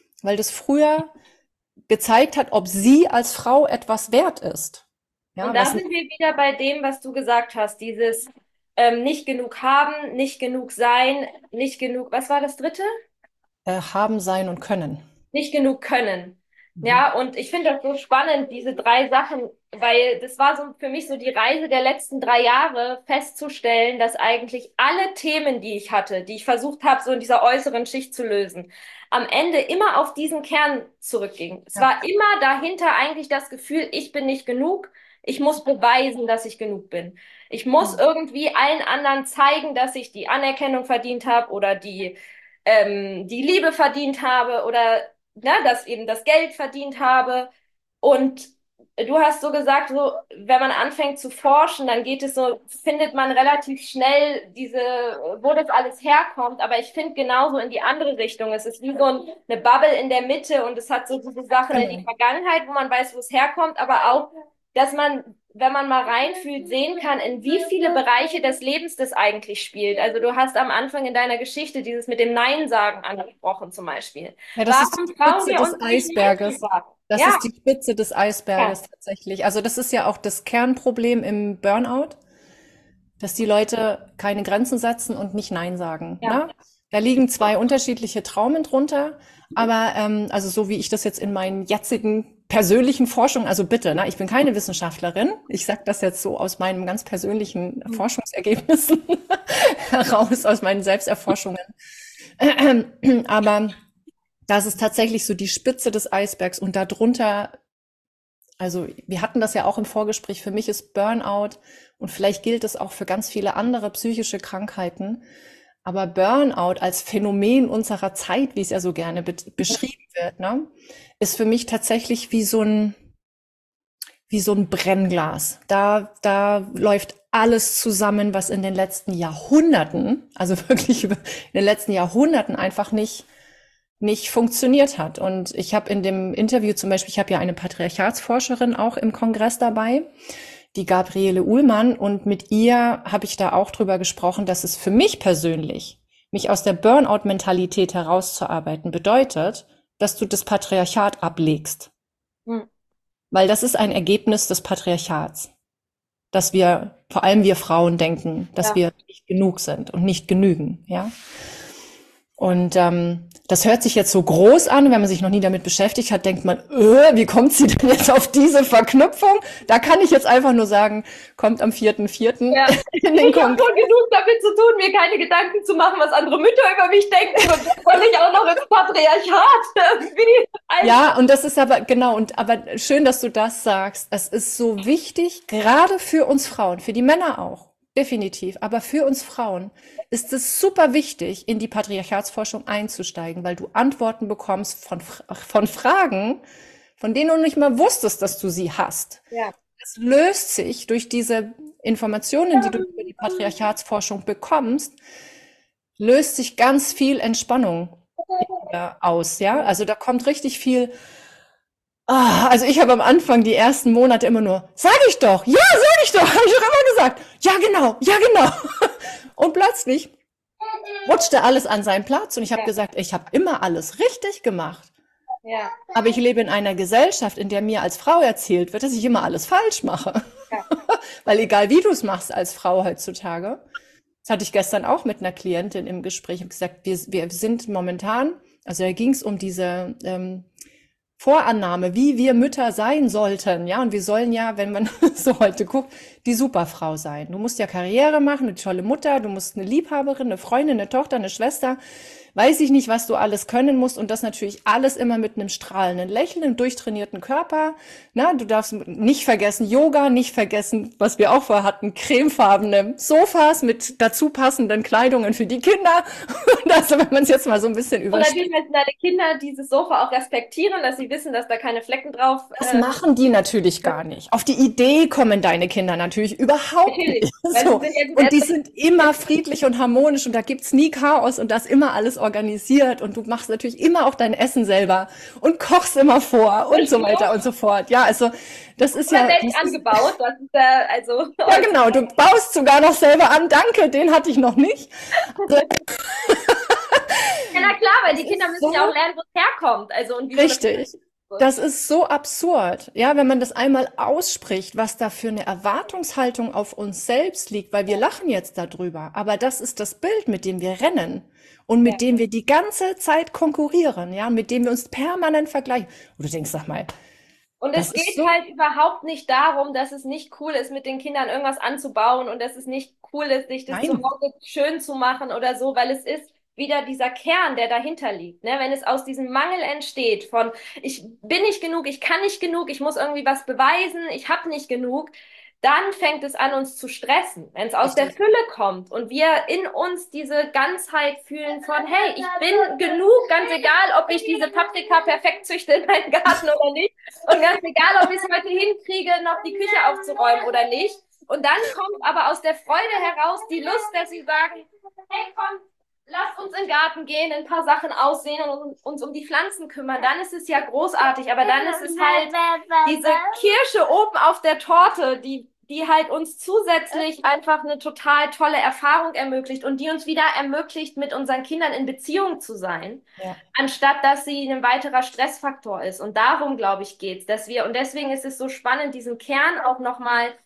früher gezeigt hat, ob sie als Frau etwas wert ist. Ja, und da sind wir wieder bei dem, was du gesagt hast, dieses nicht genug haben, nicht genug sein, nicht genug, was war das dritte? Haben, sein und können. Nicht genug können. Ja, und ich finde das so spannend, diese 3 Sachen, weil das war so für mich so die Reise der letzten 3 Jahre, festzustellen, dass eigentlich alle Themen, die ich hatte, die ich versucht habe, so in dieser äußeren Schicht zu lösen, am Ende immer auf diesen Kern zurückging. Es war immer dahinter eigentlich das Gefühl, ich bin nicht genug, ich muss beweisen, dass ich genug bin. Ich muss irgendwie allen anderen zeigen, dass ich die Anerkennung verdient habe oder die Liebe verdient habe oder dass eben das Geld verdient habe. Und du hast so gesagt, so, wenn man anfängt zu forschen, dann geht es so, findet man relativ schnell wo das alles herkommt. Aber ich finde genauso in die andere Richtung. Es ist wie so eine Bubble in der Mitte und es hat so diese Sachen in die Vergangenheit, wo man weiß, wo es herkommt, aber auch, dass man, wenn man mal reinfühlt, sehen kann, in wie viele Bereiche des Lebens das eigentlich spielt. Also du hast am Anfang in deiner Geschichte dieses mit dem Nein sagen angesprochen zum Beispiel. Ja, das ist die Spitze des Eisberges. Das ist die Spitze des Eisberges tatsächlich. Also das ist ja auch das Kernproblem im Burnout, dass die Leute keine Grenzen setzen und nicht Nein sagen. Ne? Da liegen 2 unterschiedliche Traumen drunter, aber also so wie ich das jetzt in meinen jetzigen persönlichen Forschung, also bitte, ne, ich bin keine Wissenschaftlerin. Ich sage das jetzt so aus meinen ganz persönlichen Forschungsergebnissen heraus, aus meinen Selbsterforschungen. Aber das ist tatsächlich so die Spitze des Eisbergs und darunter, also wir hatten das ja auch im Vorgespräch, für mich ist Burnout und vielleicht gilt es auch für ganz viele andere psychische Krankheiten, aber Burnout als Phänomen unserer Zeit, wie es ja so gerne beschrieben wird, ne, ist für mich tatsächlich wie so ein Brennglas. Da läuft alles zusammen, was in den letzten Jahrhunderten, also wirklich in den letzten Jahrhunderten einfach nicht funktioniert hat. Und ich habe in dem Interview zum Beispiel, ich habe ja eine Patriarchatsforscherin auch im Kongress dabei, die Gabriele Uhlmann, und mit ihr habe ich da auch drüber gesprochen, dass es für mich persönlich, mich aus der Burnout-Mentalität herauszuarbeiten, bedeutet, dass du das Patriarchat ablegst. Hm. Weil das ist ein Ergebnis des Patriarchats, dass wir, vor allem wir Frauen, denken, dass wir nicht genug sind und nicht genügen, ja. Und das hört sich jetzt so groß an, wenn man sich noch nie damit beschäftigt hat, denkt man, wie kommt sie denn jetzt auf diese Verknüpfung? Da kann ich jetzt einfach nur sagen, kommt am 4.4. Ja. Ich habe schon genug damit zu tun, mir keine Gedanken zu machen, was andere Mütter über mich denken, und jetzt soll ich auch noch ins Patriarchat irgendwie. Ja, und das ist aber, genau, aber schön, dass du das sagst. Es ist so wichtig, gerade für uns Frauen, für die Männer auch, definitiv, aber für uns Frauen ist es super wichtig, in die Patriarchatsforschung einzusteigen, weil du Antworten bekommst von Fragen, von denen du nicht mal wusstest, dass du sie hast. Ja. Es löst sich durch diese Informationen, die du über die Patriarchatsforschung bekommst, löst sich ganz viel Entspannung aus, ja? Also da kommt richtig viel. Also ich habe am Anfang die ersten Monate immer nur, sag ich doch, ja, sag ich doch, habe ich doch immer gesagt, ja genau, ja genau. Und plötzlich rutschte alles an seinen Platz und ich habe gesagt, ich habe immer alles richtig gemacht. Ja. Aber ich lebe in einer Gesellschaft, in der mir als Frau erzählt wird, dass ich immer alles falsch mache. Ja. Weil egal wie du es machst als Frau heutzutage, das hatte ich gestern auch mit einer Klientin im Gespräch, ich habe gesagt, wir sind momentan, also da ging es um diese Vorannahme, wie wir Mütter sein sollten, ja, und wir sollen ja, wenn man so heute guckt, die Superfrau sein. Du musst ja Karriere machen, eine tolle Mutter, du musst eine Liebhaberin, eine Freundin, eine Tochter, eine Schwester, weiß ich nicht, was du alles können musst, und das natürlich alles immer mit einem strahlenden Lächeln, einem durchtrainierten Körper. Na, du darfst nicht vergessen Yoga, nicht vergessen, was wir auch vorher hatten, cremefarbene Sofas mit dazu passenden Kleidungen für die Kinder. Und also, wenn man es jetzt mal so ein bisschen Und übersteigt. natürlich müssen deine Kinder dieses Sofa auch respektieren, dass sie wissen, dass da keine Flecken drauf. Das machen die natürlich gar nicht. Auf die Idee kommen deine Kinder natürlich überhaupt Natürlich. nicht. Weil So. sie sind jetzt Und die sind immer friedlich und harmonisch und da gibt's nie Chaos und das immer alles organisiert und du machst natürlich immer auch dein Essen selber und kochst immer vor und so weiter und so fort. Ja, also das ist ja... selbst angebaut, das ist also. Ja, genau, du baust sogar noch selber an. Danke, den hatte ich noch nicht. Ja, na klar, weil die Kinder müssen ja auch lernen, wo es herkommt. Also, und wie man das Richtig. Das ist so absurd, ja, wenn man das einmal ausspricht, was da für eine Erwartungshaltung auf uns selbst liegt, weil wir lachen jetzt darüber, aber das ist das Bild, mit dem wir rennen und mit dem wir die ganze Zeit konkurrieren, ja, mit dem wir uns permanent vergleichen. Und du denkst, sag mal, Und das es ist geht so, halt überhaupt nicht darum, dass es nicht cool ist, mit den Kindern irgendwas anzubauen und dass es nicht cool ist, sich das zu nein, Hause schön zu machen oder so, weil es ist wieder dieser Kern, der dahinter liegt. Ne? Wenn es aus diesem Mangel entsteht von, ich bin nicht genug, ich kann nicht genug, ich muss irgendwie was beweisen, ich habe nicht genug, dann fängt es an, uns zu stressen. Wenn es aus der richtig, Fülle kommt und wir in uns diese Ganzheit fühlen von, hey, ich bin genug, ganz egal, ob ich diese Paprika perfekt züchte in meinem Garten oder nicht. Und ganz egal, ob ich es heute hinkriege, noch die Küche aufzuräumen oder nicht. Und dann kommt aber aus der Freude heraus die Lust, dass sie sagen, hey, komm, lass uns in den Garten gehen, ein paar Sachen aussehen und uns um die Pflanzen kümmern. Dann ist es ja großartig, aber dann ist es halt diese Kirsche oben auf der Torte, die halt uns zusätzlich einfach eine total tolle Erfahrung ermöglicht und die uns wieder ermöglicht, mit unseren Kindern in Beziehung zu sein, ja, anstatt dass sie ein weiterer Stressfaktor ist. Und darum, glaube ich, geht's, dass wir, und deswegen ist es so spannend, diesen Kern auch nochmal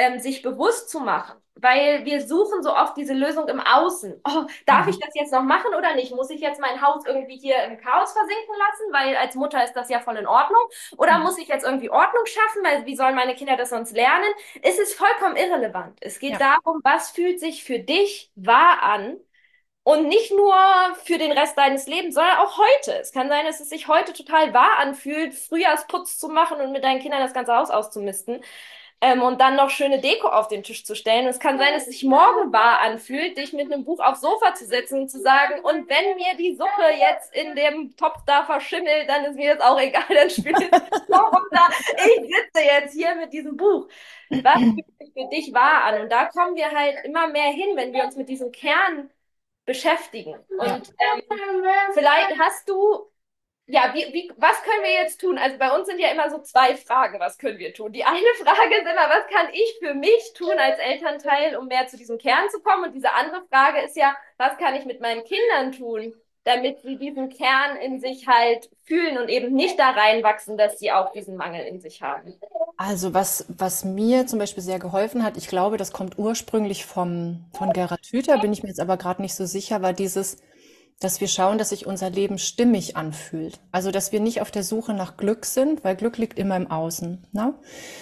sich bewusst zu machen. Weil wir suchen so oft diese Lösung im Außen. Oh, darf ich Mhm. das jetzt noch machen oder nicht? Muss ich jetzt mein Haus irgendwie hier im Chaos versinken lassen? Weil als Mutter ist das ja voll in Ordnung. Oder Mhm. muss ich jetzt irgendwie Ordnung schaffen? Weil wie sollen meine Kinder das sonst lernen? Es ist vollkommen irrelevant. Es geht Ja. darum, was fühlt sich für dich wahr an? Und nicht nur für den Rest deines Lebens, sondern auch heute. Es kann sein, dass es sich heute total wahr anfühlt, Frühjahrsputz zu machen und mit deinen Kindern das ganze Haus auszumisten. Und dann noch schöne Deko auf den Tisch zu stellen. Und es kann sein, dass es sich morgen wahr anfühlt, dich mit einem Buch aufs Sofa zu setzen und zu sagen, und wenn mir die Suppe jetzt in dem Topf da verschimmelt, dann ist mir das auch egal, dann spült es so runter. Ich sitze jetzt hier mit diesem Buch. Was fühlt sich für dich wahr an? Und da kommen wir halt immer mehr hin, wenn wir uns mit diesem Kern beschäftigen. Ja. Und vielleicht hast du, ja, was können wir jetzt tun? Also bei uns sind ja immer so zwei Fragen, was können wir tun? Die eine Frage ist immer, was kann ich für mich tun als Elternteil, um mehr zu diesem Kern zu kommen? Und diese andere Frage ist ja, was kann ich mit meinen Kindern tun, damit sie diesen Kern in sich halt fühlen und eben nicht da reinwachsen, dass sie auch diesen Mangel in sich haben. Also was mir zum Beispiel sehr geholfen hat, ich glaube, das kommt ursprünglich von Gerhard Hüther, bin ich mir jetzt aber gerade nicht so sicher, war dieses, dass wir schauen, dass sich unser Leben stimmig anfühlt. Also dass wir nicht auf der Suche nach Glück sind, weil Glück liegt immer im Außen, ne?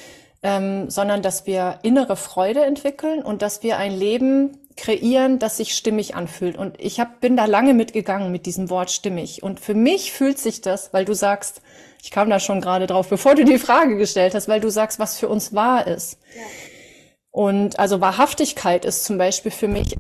Sondern dass wir innere Freude entwickeln und dass wir ein Leben kreieren, das sich stimmig anfühlt. Und bin da lange mitgegangen mit diesem Wort stimmig. Und für mich fühlt sich das, weil du sagst, ich kam da schon gerade drauf, bevor du die Frage gestellt hast, weil du sagst, was für uns wahr ist. Ja. Und also Wahrhaftigkeit ist zum Beispiel für mich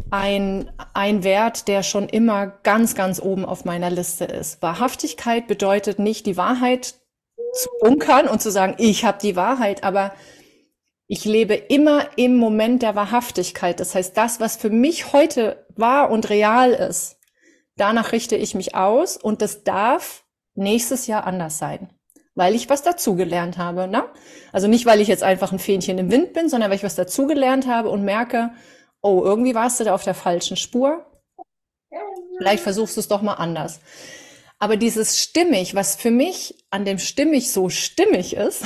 ein Wert, der schon immer ganz, ganz oben auf meiner Liste ist. Wahrhaftigkeit bedeutet nicht, die Wahrheit zu bunkern und zu sagen, ich habe die Wahrheit, aber ich lebe immer im Moment der Wahrhaftigkeit. Das heißt, das, was für mich heute wahr und real ist, danach richte ich mich aus und das darf nächstes Jahr anders sein, weil ich was dazugelernt habe, ne? Also nicht, weil ich jetzt einfach ein Fähnchen im Wind bin, sondern weil ich was dazugelernt habe und merke, oh, irgendwie warst du da auf der falschen Spur. Vielleicht versuchst du es doch mal anders. Aber dieses stimmig, was für mich an dem stimmig so stimmig ist,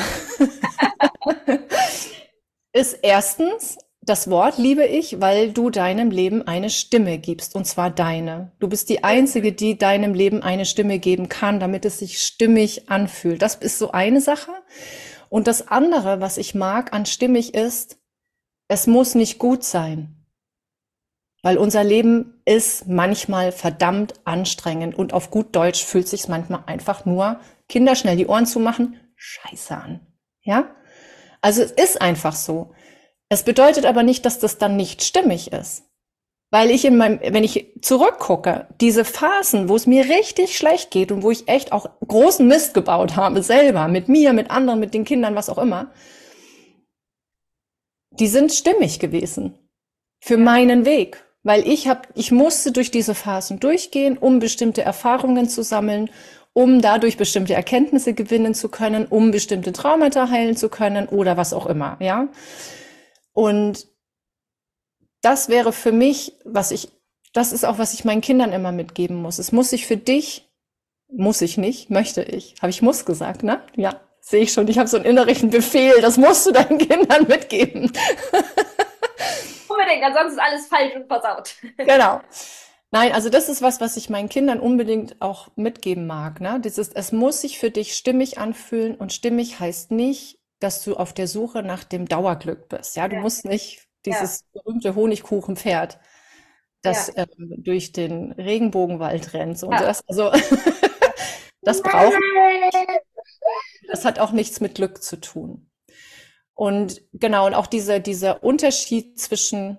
ist erstens, das Wort liebe ich, weil du deinem Leben eine Stimme gibst, und zwar deine. Du bist die Einzige, die deinem Leben eine Stimme geben kann, damit es sich stimmig anfühlt. Das ist so eine Sache. Und das andere, was ich mag an stimmig ist, es muss nicht gut sein. Weil unser Leben ist manchmal verdammt anstrengend und auf gut Deutsch fühlt sich's manchmal einfach nur, Kinder schnell die Ohren zumachen, scheiße an. Ja? Also es ist einfach so. Es bedeutet aber nicht, dass das dann nicht stimmig ist. Weil wenn ich zurückgucke, diese Phasen, wo es mir richtig schlecht geht und wo ich echt auch großen Mist gebaut habe, selber, mit mir, mit anderen, mit den Kindern, was auch immer, die sind stimmig gewesen. Für meinen Weg. Weil ich musste durch diese Phasen durchgehen, um bestimmte Erfahrungen zu sammeln, um dadurch bestimmte Erkenntnisse gewinnen zu können, um bestimmte Traumata heilen zu können oder was auch immer, ja. Und das wäre für mich, das ist auch, was ich meinen Kindern immer mitgeben muss. Es muss sich für dich, muss ich nicht, möchte ich. Habe ich muss gesagt, ne? Ja, sehe ich schon. Ich habe so einen innerlichen Befehl, das musst du deinen Kindern mitgeben. Unbedingt, ansonsten ist alles falsch und versaut. Genau. Nein, also das ist was ich meinen Kindern unbedingt auch mitgeben mag, ne? Es muss sich für dich stimmig anfühlen und stimmig heißt nicht, dass du auf der Suche nach dem Dauerglück bist. Ja, du Ja, musst nicht ja, dieses berühmte Honigkuchenpferd, das ja, durch den Regenbogenwald rennt. So. Und ja. also das braucht, das hat auch nichts mit Glück zu tun. Und genau, und auch dieser Unterschied zwischen,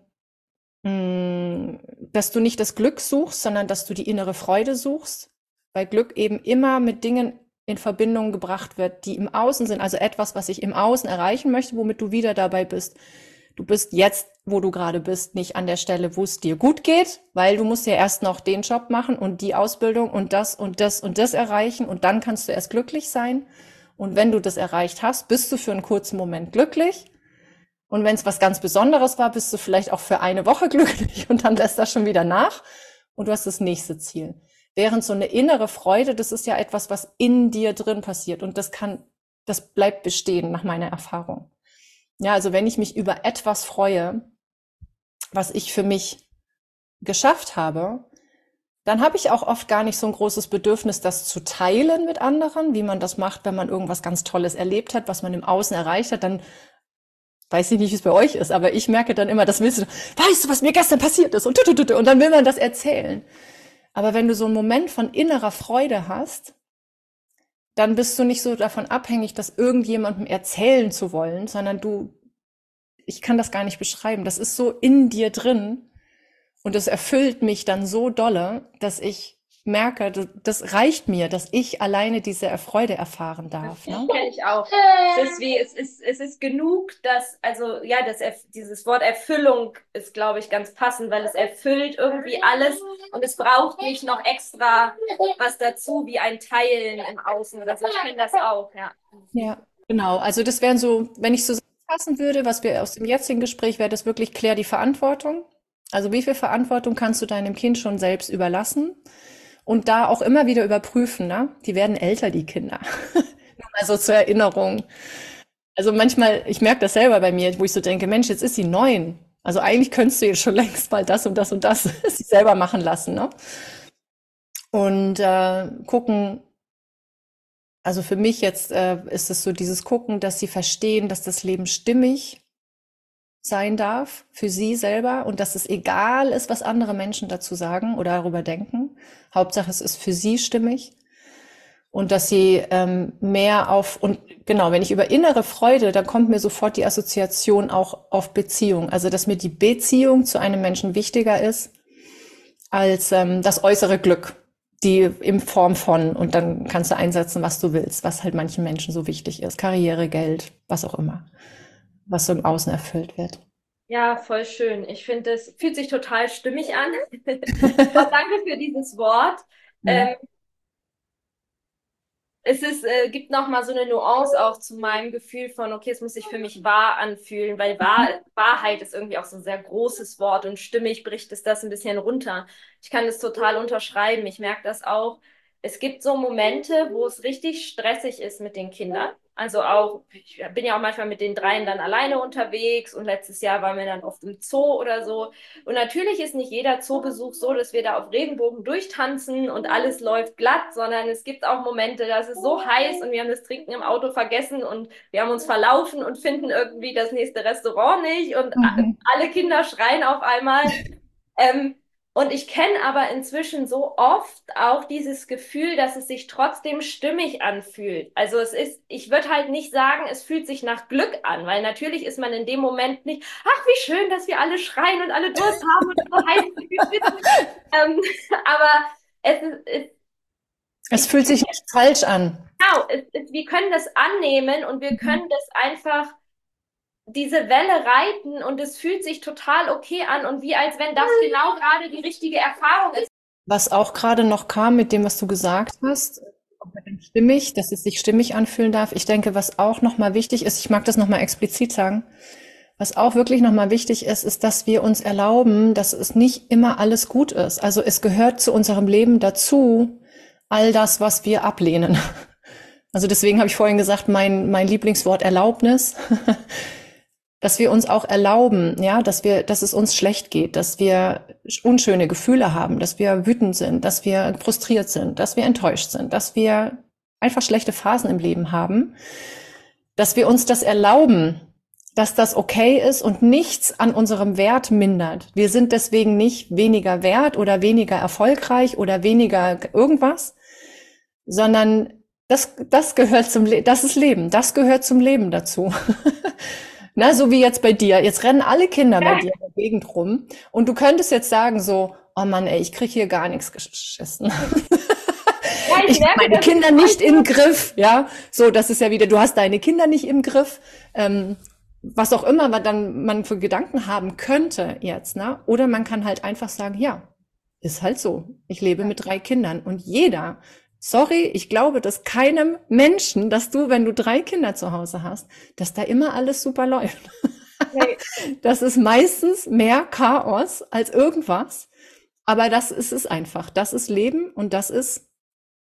dass du nicht das Glück suchst, sondern dass du die innere Freude suchst, weil Glück eben immer mit Dingen in Verbindung gebracht wird, die im Außen sind, also etwas, was ich im Außen erreichen möchte, womit du wieder dabei bist. Du bist jetzt, wo du gerade bist, nicht an der Stelle, wo es dir gut geht, weil du musst ja erst noch den Job machen und die Ausbildung und das und das und das erreichen und dann kannst du erst glücklich sein. Und wenn du das erreicht hast, bist du für einen kurzen Moment glücklich. Und wenn es was ganz Besonderes war, bist du vielleicht auch für eine Woche glücklich und dann lässt das schon wieder nach und du hast das nächste Ziel. Während so eine innere Freude, das ist ja etwas, was in dir drin passiert und das bleibt bestehen nach meiner Erfahrung. Ja, also wenn ich mich über etwas freue, was ich für mich geschafft habe, dann habe ich auch oft gar nicht so ein großes Bedürfnis, das zu teilen mit anderen, wie man das macht, wenn man irgendwas ganz Tolles erlebt hat, was man im Außen erreicht hat. Dann weiß ich nicht, wie es bei euch ist, aber ich merke dann immer, das willst du, weißt du, was mir gestern passiert ist? Und dann will man das erzählen. Aber wenn du so einen Moment von innerer Freude hast, dann bist du nicht so davon abhängig, das irgendjemandem erzählen zu wollen, sondern ich kann das gar nicht beschreiben. Das ist so in dir drin und es erfüllt mich dann so dolle, dass ich merke, das reicht mir, dass ich alleine diese Freude erfahren darf. Das Ne? kenne ich auch. Es ist genug, dass, also ja, dieses Wort Erfüllung ist, glaube ich, ganz passend, weil es erfüllt irgendwie alles und es braucht nicht noch extra was dazu, wie ein Teilen im Außen oder so. Ich kenne das auch, ja. Ja, genau. Also das wären so, wenn ich zusammenfassen würde, was wir aus dem jetzigen Gespräch, wäre das wirklich, klär die Verantwortung. Also wie viel Verantwortung kannst du deinem Kind schon selbst überlassen? Und da auch immer wieder überprüfen, ne? Die werden älter, die Kinder. Also zur Erinnerung. Also manchmal, ich merke das selber bei mir, wo ich so denke, Mensch, jetzt ist sie 9. Also eigentlich könntest du jetzt schon längst mal das und das und das sich selber machen lassen, ne? Und gucken, also für mich jetzt ist es so dieses Gucken, dass sie verstehen, dass das Leben stimmig sein darf für sie selber und dass es egal ist, was andere Menschen dazu sagen oder darüber denken. Hauptsache, es ist für sie stimmig und dass sie mehr auf, und genau, wenn ich über innere Freude, dann kommt mir sofort die Assoziation auch auf Beziehung. Also, dass mir die Beziehung zu einem Menschen wichtiger ist als das äußere Glück, die in Form von, und dann kannst du einsetzen, was du willst, was halt manchen Menschen so wichtig ist. Karriere, Geld, was auch immer, was so im Außen erfüllt wird. Ja, voll schön. Ich finde, es fühlt sich total stimmig an. Auch danke für dieses Wort. Mhm. Ähm, gibt noch mal so eine Nuance auch zu meinem Gefühl von, okay, es muss sich für mich wahr anfühlen, weil Wahrheit ist irgendwie auch so ein sehr großes Wort und stimmig bricht es das ein bisschen runter. Ich kann das total unterschreiben. Ich merke das auch. Es gibt so Momente, wo es richtig stressig ist mit den Kindern. Also auch, ich bin ja auch manchmal mit den dreien dann alleine unterwegs und letztes Jahr waren wir dann oft im Zoo oder so. Und natürlich ist nicht jeder Zoobesuch so, dass wir da auf Regenbogen durchtanzen und alles läuft glatt, sondern es gibt auch Momente, da ist es so heiß und wir haben das Trinken im Auto vergessen und wir haben uns verlaufen und finden irgendwie das nächste Restaurant nicht und Mhm. alle Kinder schreien auf einmal. Ähm, und ich kenne aber inzwischen so oft auch dieses Gefühl, dass es sich trotzdem stimmig anfühlt. Also ich würde halt nicht sagen, es fühlt sich nach Glück an, weil natürlich ist man in dem Moment nicht, ach, wie schön, dass wir alle schreien und alle Durst haben und so heiß ist. ähm, aber Es ich, fühlt sich nicht falsch an. genau, wir können das annehmen und wir können das einfach diese Welle reiten und es fühlt sich total okay an und wie als wenn das genau gerade die richtige Erfahrung ist. Was auch gerade noch kam mit dem, was du gesagt hast, auch mit dem stimmig, dass es sich stimmig anfühlen darf. Ich denke, was auch nochmal wichtig ist, ich mag das nochmal explizit sagen, was auch wirklich nochmal wichtig ist, ist, dass wir uns erlauben, dass es nicht immer alles gut ist. Also es gehört zu unserem Leben dazu, all das, was wir ablehnen. Also deswegen habe ich vorhin gesagt, mein Lieblingswort Erlaubnis. Dass wir uns auch erlauben, ja, dass es uns schlecht geht, dass wir unschöne Gefühle haben, dass wir wütend sind, dass wir frustriert sind, dass wir enttäuscht sind, dass wir einfach schlechte Phasen im Leben haben, dass wir uns das erlauben, dass das okay ist und nichts an unserem Wert mindert. Wir sind deswegen nicht weniger wert oder weniger erfolgreich oder weniger irgendwas, sondern das gehört das ist Leben, das gehört zum Leben dazu. Na, so wie jetzt bei dir. Jetzt rennen alle Kinder bei dir in der Gegend rum und du könntest jetzt sagen so, oh Mann, ey, ich krieg hier gar nichts geschissen. Ja, Ich habe meine Kinder nicht im Griff, ja. So, das ist ja wieder, du hast deine Kinder nicht im Griff. Was auch immer man für Gedanken haben könnte jetzt, ne? Oder man kann halt einfach sagen, ja, ist halt so. Ich lebe mit 3 Kindern und jeder, sorry, ich glaube, dass keinem Menschen, dass du, wenn du 3 Kinder zu Hause hast, dass da immer alles super läuft. Nee. Das ist meistens mehr Chaos als irgendwas. Aber das ist es einfach. Das ist Leben und das ist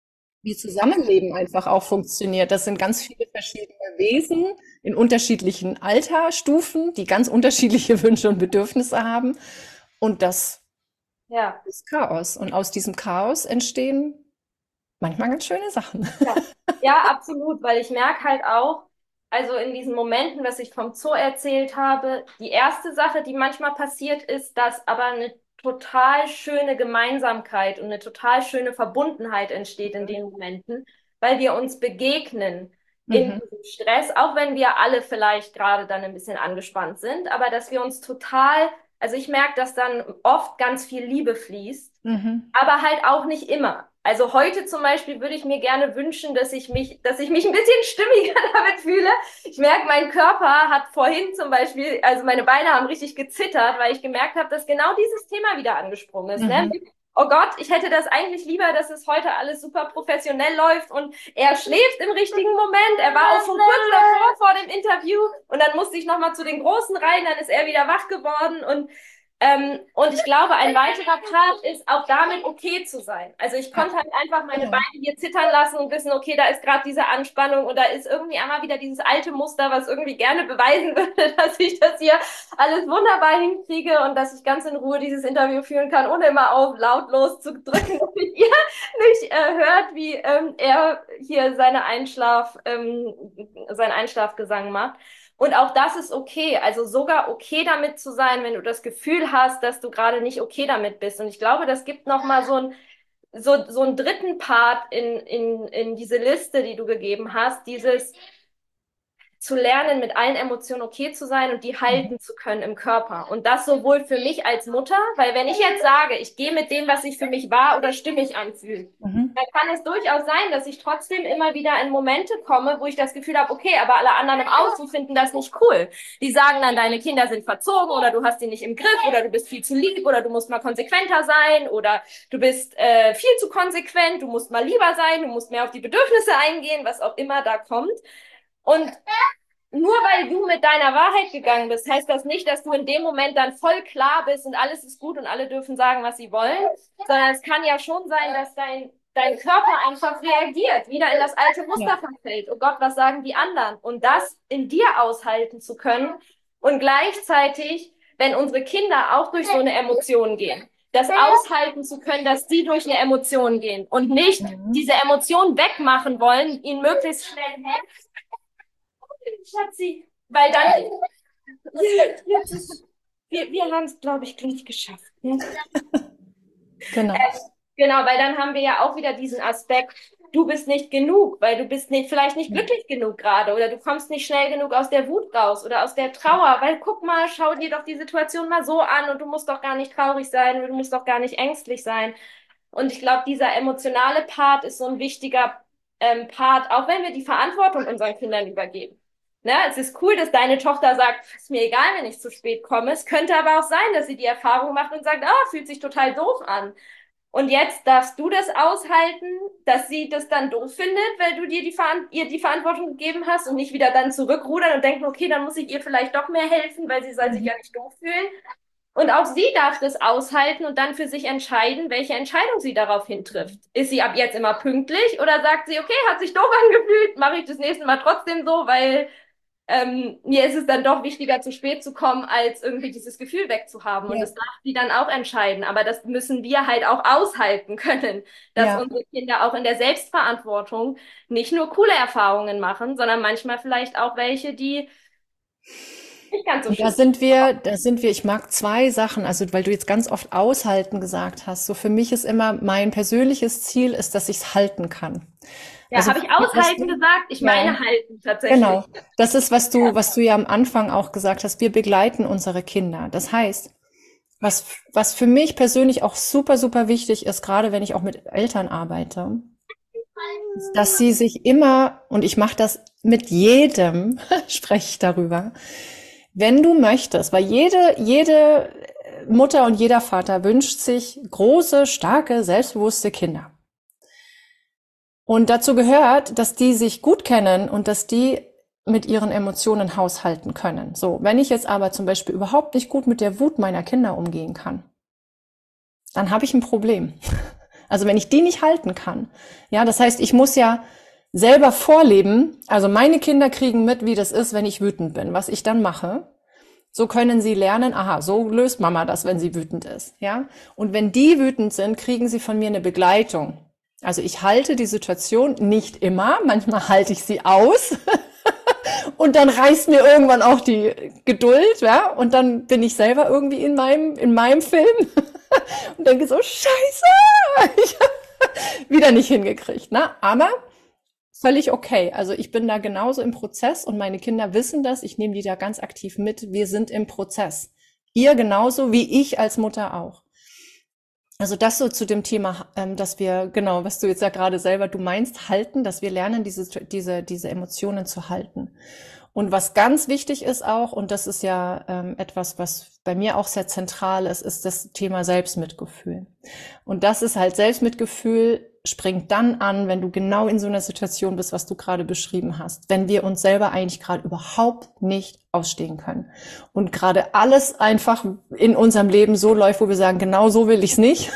wie Zusammenleben einfach auch funktioniert. Das sind ganz viele verschiedene Wesen in unterschiedlichen Altersstufen, die ganz unterschiedliche Wünsche und Bedürfnisse haben. Und das Ja. ist Chaos. Und aus diesem Chaos entstehen manchmal ganz schöne Sachen. Ja, ja, absolut, weil ich merke halt auch, also in diesen Momenten, was ich vom Zoo erzählt habe, die erste Sache, die manchmal passiert ist, dass aber eine total schöne Gemeinsamkeit und eine total schöne Verbundenheit entsteht in den Momenten, weil wir uns begegnen in Mhm. diesem Stress, auch wenn wir alle vielleicht gerade dann ein bisschen angespannt sind, aber dass wir uns total, also ich merke, dass dann oft ganz viel Liebe fließt, Mhm. aber halt auch nicht immer. Also heute zum Beispiel würde ich mir gerne wünschen, dass ich mich ein bisschen stimmiger damit fühle. Ich merke, mein Körper hat vorhin zum Beispiel, also meine Beine haben richtig gezittert, weil ich gemerkt habe, dass genau dieses Thema wieder angesprungen ist, ne? Mhm. Oh Gott, ich hätte das eigentlich lieber, dass es heute alles super professionell läuft und er schläft im richtigen Moment. Er war auch schon kurz davor vor dem Interview und dann musste ich nochmal zu den Großen rein, dann ist er wieder wach geworden und ich glaube, ein weiterer Part ist auch damit okay zu sein. Also ich Ja, konnte halt einfach meine genau. Beine hier zittern lassen und wissen, okay, da ist gerade diese Anspannung und da ist irgendwie einmal wieder dieses alte Muster, was irgendwie gerne beweisen würde, dass ich das hier alles wunderbar hinkriege und dass ich ganz in Ruhe dieses Interview führen kann, ohne immer auf lautlos zu drücken, damit ihr nicht hört, wie er hier seinen Einschlafgesang macht. Und auch das ist okay. Also sogar okay damit zu sein, wenn du das Gefühl hast, dass du gerade nicht okay damit bist. Und ich glaube, das gibt nochmal so einen dritten Part in diese Liste, die du gegeben hast. Dieses, zu lernen, mit allen Emotionen okay zu sein und die Mhm. halten zu können im Körper. Und das sowohl für mich als Mutter, weil wenn ich jetzt sage, ich gehe mit dem, was sich für mich wahr oder stimmig anfühlt, Mhm. dann kann es durchaus sein, dass ich trotzdem immer wieder in Momente komme, wo ich das Gefühl habe, okay, aber alle anderen im Außen finden das nicht cool. Die sagen dann, deine Kinder sind verzogen oder du hast sie nicht im Griff oder du bist viel zu lieb oder du musst mal konsequenter sein oder du bist viel zu konsequent, du musst mal lieber sein, du musst mehr auf die Bedürfnisse eingehen, was auch immer da kommt. Und nur weil du mit deiner Wahrheit gegangen bist, heißt das nicht, dass du in dem Moment dann voll klar bist und alles ist gut und alle dürfen sagen, was sie wollen, sondern es kann ja schon sein, dass dein Körper einfach reagiert, wieder in das alte Ja. Muster verfällt. Oh Gott, was sagen die anderen? Und das in dir aushalten zu können und gleichzeitig, wenn unsere Kinder auch durch so eine Emotion gehen, das aushalten zu können, dass sie durch eine Emotion gehen und nicht Mhm. diese Emotion wegmachen wollen, ihnen möglichst schnell helfen. Schatzi, weil dann, jetzt ist, wir haben es, glaube ich, gleich geschafft. Ne? Genau. Genau, weil dann haben wir ja auch wieder diesen Aspekt, du bist nicht genug, weil du bist nicht, vielleicht nicht Ja. glücklich genug gerade oder du kommst nicht schnell genug aus der Wut raus oder aus der Trauer, weil guck mal, schau dir doch die Situation mal so an und du musst doch gar nicht traurig sein, du musst doch gar nicht ängstlich sein. Und ich glaube, dieser emotionale Part ist so ein wichtiger Part, auch wenn wir die Verantwortung unseren Kindern übergeben. Ne? Es ist cool, dass deine Tochter sagt, ist mir egal, wenn ich zu spät komme. Es könnte aber auch sein, dass sie die Erfahrung macht und sagt, ah, fühlt sich total doof an. Und jetzt darfst du das aushalten, dass sie das dann doof findet, weil du ihr die Verantwortung gegeben hast und nicht wieder dann zurückrudern und denken, okay, dann muss ich ihr vielleicht doch mehr helfen, weil sie soll sich Mhm. ja nicht doof fühlen. Und auch sie darf das aushalten und dann für sich entscheiden, welche Entscheidung sie daraufhin trifft. Ist sie ab jetzt immer pünktlich oder sagt sie, okay, hat sich doof angefühlt, mache ich das nächste Mal trotzdem so, weil mir ist es dann doch wichtiger, zu spät zu kommen, als irgendwie dieses Gefühl wegzuhaben. Und Ja. das darf sie dann auch entscheiden. Aber das müssen wir halt auch aushalten können, dass Ja. unsere Kinder auch in der Selbstverantwortung nicht nur coole Erfahrungen machen, sondern manchmal vielleicht auch welche, die nicht ganz so Und schön sind. da sind wir, ich mag zwei Sachen, also weil du jetzt ganz oft aushalten gesagt hast. So für mich ist immer mein persönliches Ziel ist, dass ich es halten kann. Ja, Also habe ich was aushalten du, gesagt? Ich ja, meine halten tatsächlich. genau. Das ist, was du ja am Anfang auch gesagt hast. Wir begleiten unsere Kinder. Das heißt, was für mich persönlich auch super, super wichtig ist, gerade wenn ich auch mit Eltern arbeite, ist, dass sie sich immer, und ich mache das mit jedem, spreche ich darüber, wenn du möchtest, weil jede Mutter und jeder Vater wünscht sich große, starke, selbstbewusste Kinder. Und dazu gehört, dass die sich gut kennen und dass die mit ihren Emotionen haushalten können. So, wenn ich jetzt aber zum Beispiel überhaupt nicht gut mit der Wut meiner Kinder umgehen kann, dann habe ich ein Problem. Also wenn ich die nicht halten kann. Ja, das heißt, ich muss ja selber vorleben. Also meine Kinder kriegen mit, wie das ist, wenn ich wütend bin, was ich dann mache. So können sie lernen, aha, so löst Mama das, wenn sie wütend ist, ja? Und wenn die wütend sind, kriegen sie von mir eine Begleitung. Also ich halte die Situation nicht immer, manchmal halte ich sie aus und dann reißt mir irgendwann auch die Geduld, ja? Und dann bin ich selber irgendwie in meinem Film und denke so, Scheiße, ich habe wieder nicht hingekriegt, ne? Aber völlig okay. Also ich bin da genauso im Prozess und meine Kinder wissen das. Ich nehme die da ganz aktiv mit. Wir sind im Prozess. Ihr genauso wie ich als Mutter auch. Also das so zu dem Thema, dass wir, genau, was du jetzt ja gerade selber, du meinst, halten, dass wir lernen, diese Emotionen zu halten. Und was ganz wichtig ist auch, und das ist ja etwas, was bei mir auch sehr zentral ist, ist das Thema Selbstmitgefühl. Und das ist halt Selbstmitgefühl springt dann an, wenn du genau in so einer Situation bist, was du gerade beschrieben hast. Wenn wir uns selber eigentlich gerade überhaupt nicht ausstehen können. Und gerade alles einfach in unserem Leben so läuft, wo wir sagen, genau so will ich's nicht.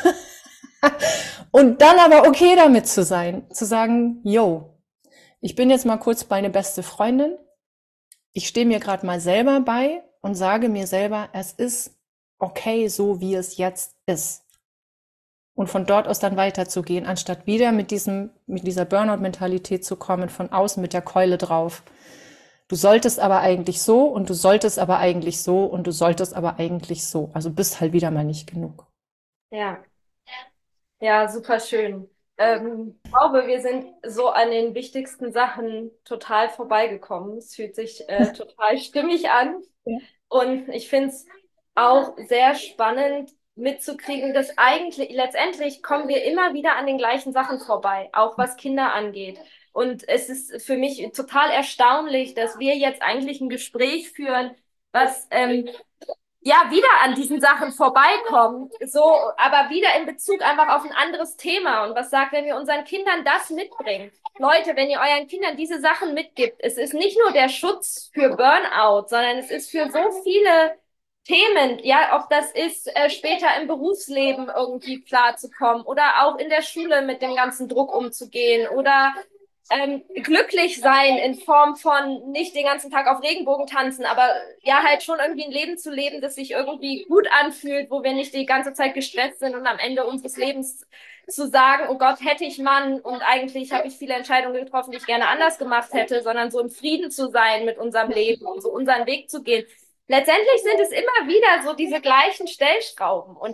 Und dann aber okay damit zu sein, zu sagen, yo, ich bin jetzt mal kurz meine beste Freundin. Ich stehe mir gerade mal selber bei und sage mir selber, es ist okay, so wie es jetzt ist. Und von dort aus dann weiterzugehen, anstatt wieder mit dieser Burnout-Mentalität zu kommen, von außen mit der Keule drauf. Du solltest aber eigentlich so und du solltest aber eigentlich so und du solltest aber eigentlich so. Also bist halt wieder mal nicht genug. Ja, ja, super schön. Ich glaube, wir sind so an den wichtigsten Sachen total vorbeigekommen. Es fühlt sich total stimmig an. Ja. Und ich finde es auch sehr spannend mitzukriegen, dass eigentlich letztendlich kommen wir immer wieder an den gleichen Sachen vorbei, auch was Kinder angeht. Und es ist für mich total erstaunlich, dass wir jetzt eigentlich ein Gespräch führen, was ja wieder an diesen Sachen vorbeikommt, so, aber wieder in Bezug einfach auf ein anderes Thema. Und was sagt, wenn wir unseren Kindern das mitbringen? Leute, wenn ihr euren Kindern diese Sachen mitgibt, es ist nicht nur der Schutz für Burnout, sondern es ist für so viele Themen, ja, ob das ist, später im Berufsleben irgendwie klarzukommen oder auch in der Schule mit dem ganzen Druck umzugehen oder glücklich sein in Form von nicht den ganzen Tag auf Regenbogen tanzen, aber ja, halt schon irgendwie ein Leben zu leben, das sich irgendwie gut anfühlt, wo wir nicht die ganze Zeit gestresst sind und am Ende unseres Lebens zu sagen, oh Gott, hätte ich Mann und eigentlich habe ich viele Entscheidungen getroffen, die ich gerne anders gemacht hätte, sondern so im Frieden zu sein mit unserem Leben und so unseren Weg zu gehen. Letztendlich sind es immer wieder so diese gleichen Stellschrauben und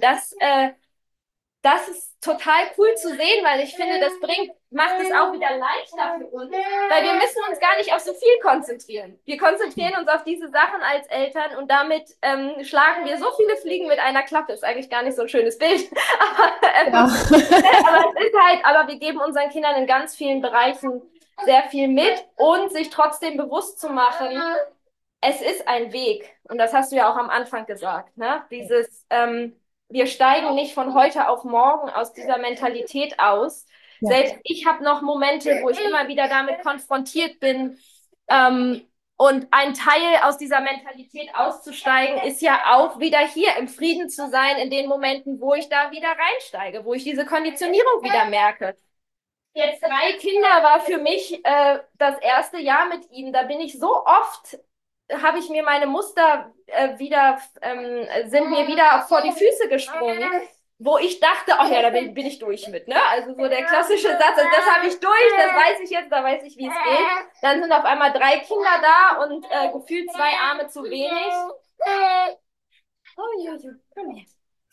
das ist total cool zu sehen, weil ich finde, macht es auch wieder leichter für uns, weil wir müssen uns gar nicht auf so viel konzentrieren. Wir konzentrieren uns auf diese Sachen als Eltern und damit schlagen wir so viele Fliegen mit einer Klappe. Ist eigentlich gar nicht so ein schönes Bild, Ja. aber es ist halt, aber wir geben unseren Kindern in ganz vielen Bereichen sehr viel mit und sich trotzdem bewusst zu machen, es ist ein Weg. Und das hast du ja auch am Anfang gesagt, ne? Wir steigen nicht von heute auf morgen aus dieser Mentalität aus. Ja. Selbst ich habe noch Momente, wo ich immer wieder damit konfrontiert bin. Und ein Teil aus dieser Mentalität auszusteigen, ist ja auch wieder hier im Frieden zu sein, in den Momenten, wo ich da wieder reinsteige, wo ich diese Konditionierung wieder merke. Jetzt 3 Kinder war für mich das erste Jahr mit ihnen. Da bin ich so oft habe ich mir meine Muster sind mir wieder vor die Füße gesprungen, wo ich dachte, ach ja, da bin ich durch mit, ne? Also so der klassische Satz, also das habe ich durch, das weiß ich jetzt, da weiß ich, wie es geht. Dann sind auf einmal 3 Kinder da und gefühlt 2 Arme zu wenig. Oh, Jojo, komm her.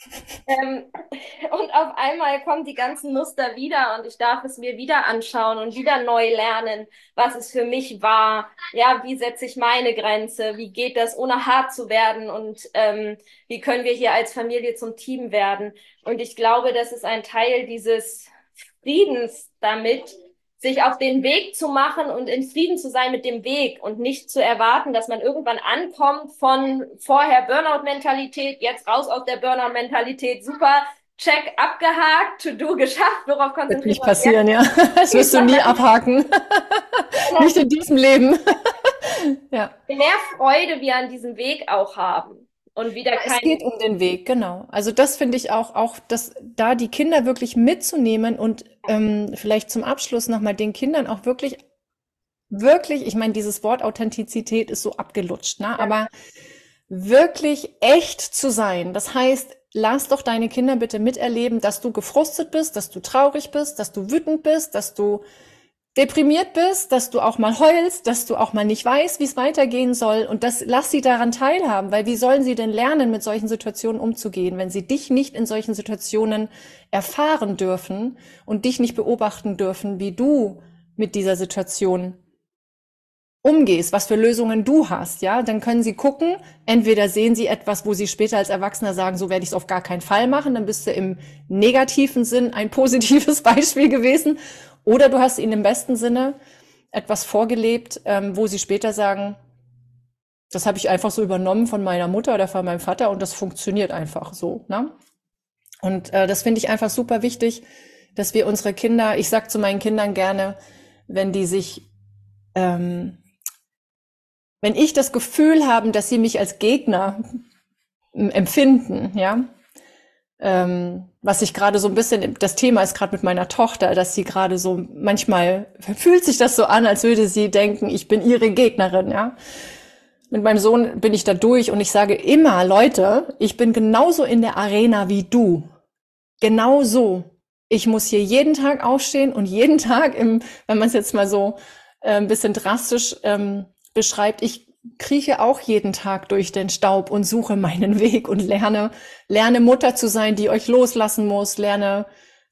Und auf einmal kommen die ganzen Muster wieder und ich darf es mir wieder anschauen und wieder neu lernen, was es für mich war. Ja, wie setze ich meine Grenze? Wie geht das, ohne hart zu werden? Und wie können wir hier als Familie zum Team werden? Und ich glaube, das ist ein Teil dieses Friedens damit, sich auf den Weg zu machen und in Frieden zu sein mit dem Weg und nicht zu erwarten, dass man irgendwann ankommt von vorher Burnout-Mentalität, jetzt raus aus der Burnout-Mentalität, super, check, abgehakt, To-Do geschafft, worauf Wird konzentrieren nicht wir uns passieren, ja. Das wirst du nie abhaken. Nicht in diesem Leben. Ja. je mehr Freude wir an diesem Weg auch haben, Und wieder Es kein, geht um den Weg, genau. Also das finde ich auch, dass da die Kinder wirklich mitzunehmen und vielleicht zum Abschluss nochmal den Kindern auch wirklich, ich meine, dieses Wort Authentizität ist so abgelutscht, ne? ja, Aber wirklich echt zu sein. Das heißt, lass doch deine Kinder bitte miterleben, dass du gefrustet bist, dass du traurig bist, dass du wütend bist, dass du deprimiert bist, dass du auch mal heulst, dass du auch mal nicht weißt, wie es weitergehen soll. Und das lass sie daran teilhaben, weil wie sollen sie denn lernen, mit solchen Situationen umzugehen, wenn sie dich nicht in solchen Situationen erfahren dürfen und dich nicht beobachten dürfen, wie du mit dieser Situation umgehst, was für Lösungen du hast, ja, dann können sie gucken, entweder sehen sie etwas, wo sie später als Erwachsener sagen, so werde ich es auf gar keinen Fall machen, dann bist du im negativen Sinn ein positives Beispiel gewesen, oder du hast ihnen im besten Sinne etwas vorgelebt, wo sie später sagen, das habe ich einfach so übernommen von meiner Mutter oder von meinem Vater und das funktioniert einfach so, ne? Und das finde ich einfach super wichtig, dass wir unsere Kinder, ich sag zu meinen Kindern gerne, wenn die sich wenn ich das Gefühl habe, dass sie mich als Gegner empfinden, ja, was ich gerade so ein bisschen, das Thema ist gerade mit meiner Tochter, dass sie gerade so, manchmal fühlt sich das so an, als würde sie denken, ich bin ihre Gegnerin, ja. Mit meinem Sohn bin ich da durch und ich sage immer, Leute, ich bin genauso in der Arena wie du. Genau so. Ich muss hier jeden Tag aufstehen und jeden Tag wenn man es jetzt mal so ein bisschen drastisch beschreibt, ich krieche auch jeden Tag durch den Staub und suche meinen Weg und lerne Mutter zu sein, die euch loslassen muss, lerne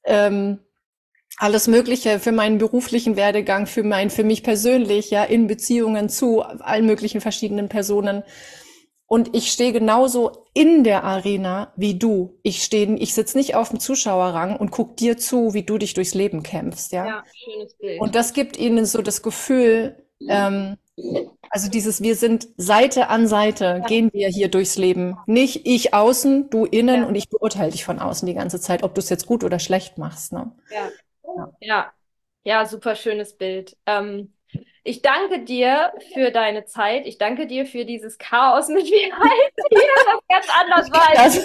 alles Mögliche für meinen beruflichen Werdegang, für mich persönlich, ja, in Beziehungen zu allen möglichen verschiedenen Personen. Und ich stehe genauso in der Arena wie du. Ich sitze nicht auf dem Zuschauerrang und guck dir zu, wie du dich durchs Leben kämpfst, ja. ja, schönes Bild. Und das gibt ihnen so das Gefühl, also wir sind Seite an Seite, gehen wir hier durchs Leben. Nicht ich außen, du innen Ja, und ich beurteile dich von außen die ganze Zeit, ob du es jetzt gut oder schlecht machst, ne? ja, Ja. ja, ja, super schönes Bild. Ich danke dir für deine Zeit. Ich danke dir für dieses Chaos mit mir halt hier, das ganz anders war als Das, ich.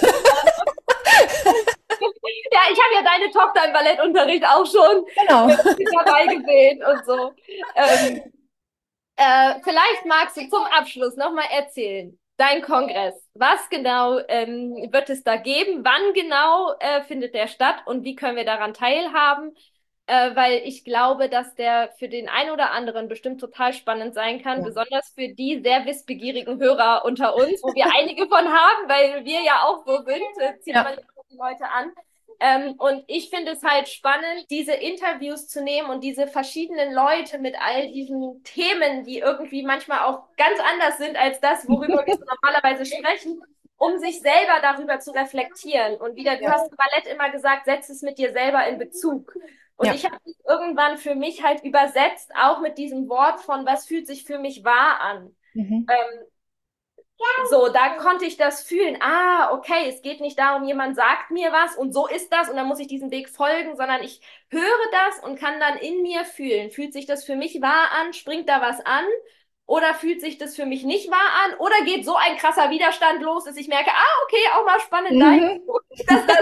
Ja, ich habe ja deine Tochter im Ballettunterricht auch schon genau. dabei gesehen und so. Ähm, Vielleicht magst du zum Abschluss nochmal erzählen, dein Kongress. Was genau wird es da geben? Wann genau findet der statt und wie können wir daran teilhaben? Weil ich glaube, dass der für den einen oder anderen bestimmt total spannend sein kann, Ja. besonders für die sehr wissbegierigen Hörer unter uns, wo wir einige von haben, weil wir ja auch so sind, zieht man Ja. ja auch die Leute an. Und ich finde es halt spannend, diese Interviews zu nehmen und diese verschiedenen Leute mit all diesen Themen, die irgendwie manchmal auch ganz anders sind als das, worüber wir so normalerweise sprechen, um sich selber darüber zu reflektieren. Und wieder, du Ja. hast im Ballett immer gesagt, setz es mit dir selber in Bezug. Und Ja. ich habe es irgendwann für mich halt übersetzt, auch mit diesem Wort von, was fühlt sich für mich wahr an. Mhm. Ähm, so, da konnte ich das fühlen. Ah, okay, es geht nicht darum, jemand sagt mir was und so ist das und dann muss ich diesem Weg folgen, sondern ich höre das und kann dann in mir fühlen. Fühlt sich das für mich wahr an? Springt da was an? Oder fühlt sich das für mich nicht wahr an? Oder geht so ein krasser Widerstand los, dass ich merke, ah, okay, auch mal spannend, da, Mhm. dass das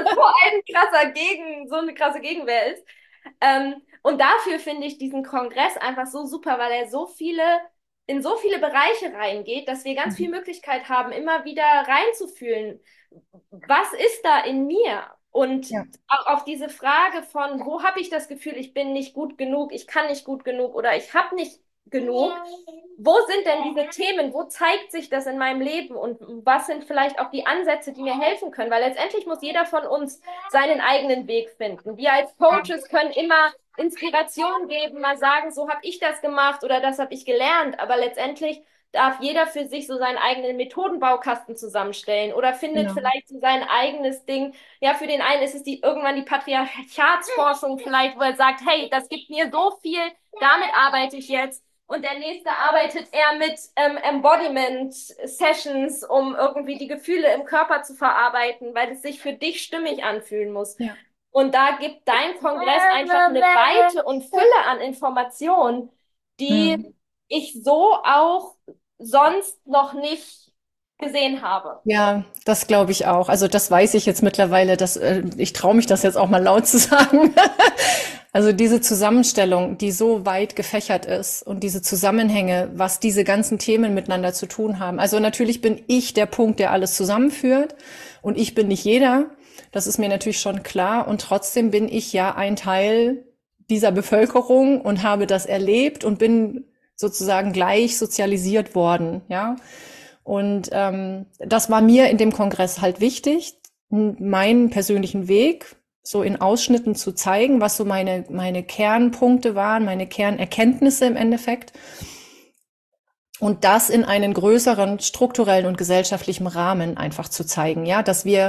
so eine krasse Gegenwehr ist. Und dafür finde ich diesen Kongress einfach so super, weil er in so viele Bereiche reingeht, dass wir ganz viel Mhm. Möglichkeit haben, immer wieder reinzufühlen, was ist da in mir? Und Ja. auch auf diese Frage von, wo habe ich das Gefühl, ich bin nicht gut genug, ich kann nicht gut genug oder ich habe nicht genug, wo sind denn diese Themen, wo zeigt sich das in meinem Leben und was sind vielleicht auch die Ansätze, die mir helfen können, weil letztendlich muss jeder von uns seinen eigenen Weg finden. Wir als Coaches können immer Inspiration geben, mal sagen, so habe ich das gemacht oder das habe ich gelernt, aber letztendlich darf jeder für sich so seinen eigenen Methodenbaukasten zusammenstellen oder findet Genau. vielleicht so sein eigenes Ding. Ja, für den einen ist es irgendwann die Patriarchatsforschung vielleicht, wo er sagt, hey, das gibt mir so viel, damit arbeite ich jetzt. Und der nächste arbeitet eher mit Embodiment-Sessions, um irgendwie die Gefühle im Körper zu verarbeiten, weil es sich für dich stimmig anfühlen muss. Ja. Und da gibt dein Kongress einfach eine Weite und Fülle an Informationen, die Mhm. ich so auch sonst noch nicht gesehen habe. Ja, das glaube ich auch. Also das weiß ich jetzt mittlerweile, dass ich traue mich das jetzt auch mal laut zu sagen. Also diese Zusammenstellung, die so weit gefächert ist und diese Zusammenhänge, was diese ganzen Themen miteinander zu tun haben. Also natürlich bin ich der Punkt, der alles zusammenführt und ich bin nicht jeder. Das ist mir natürlich schon klar und trotzdem bin ich ja ein Teil dieser Bevölkerung und habe das erlebt und bin sozusagen gleich sozialisiert worden, ja. Und das war mir in dem Kongress halt wichtig, meinen persönlichen Weg so in Ausschnitten zu zeigen, was so meine Kernpunkte waren, meine Kernerkenntnisse im Endeffekt. Und das in einen größeren strukturellen und gesellschaftlichen Rahmen einfach zu zeigen, ja, dass wir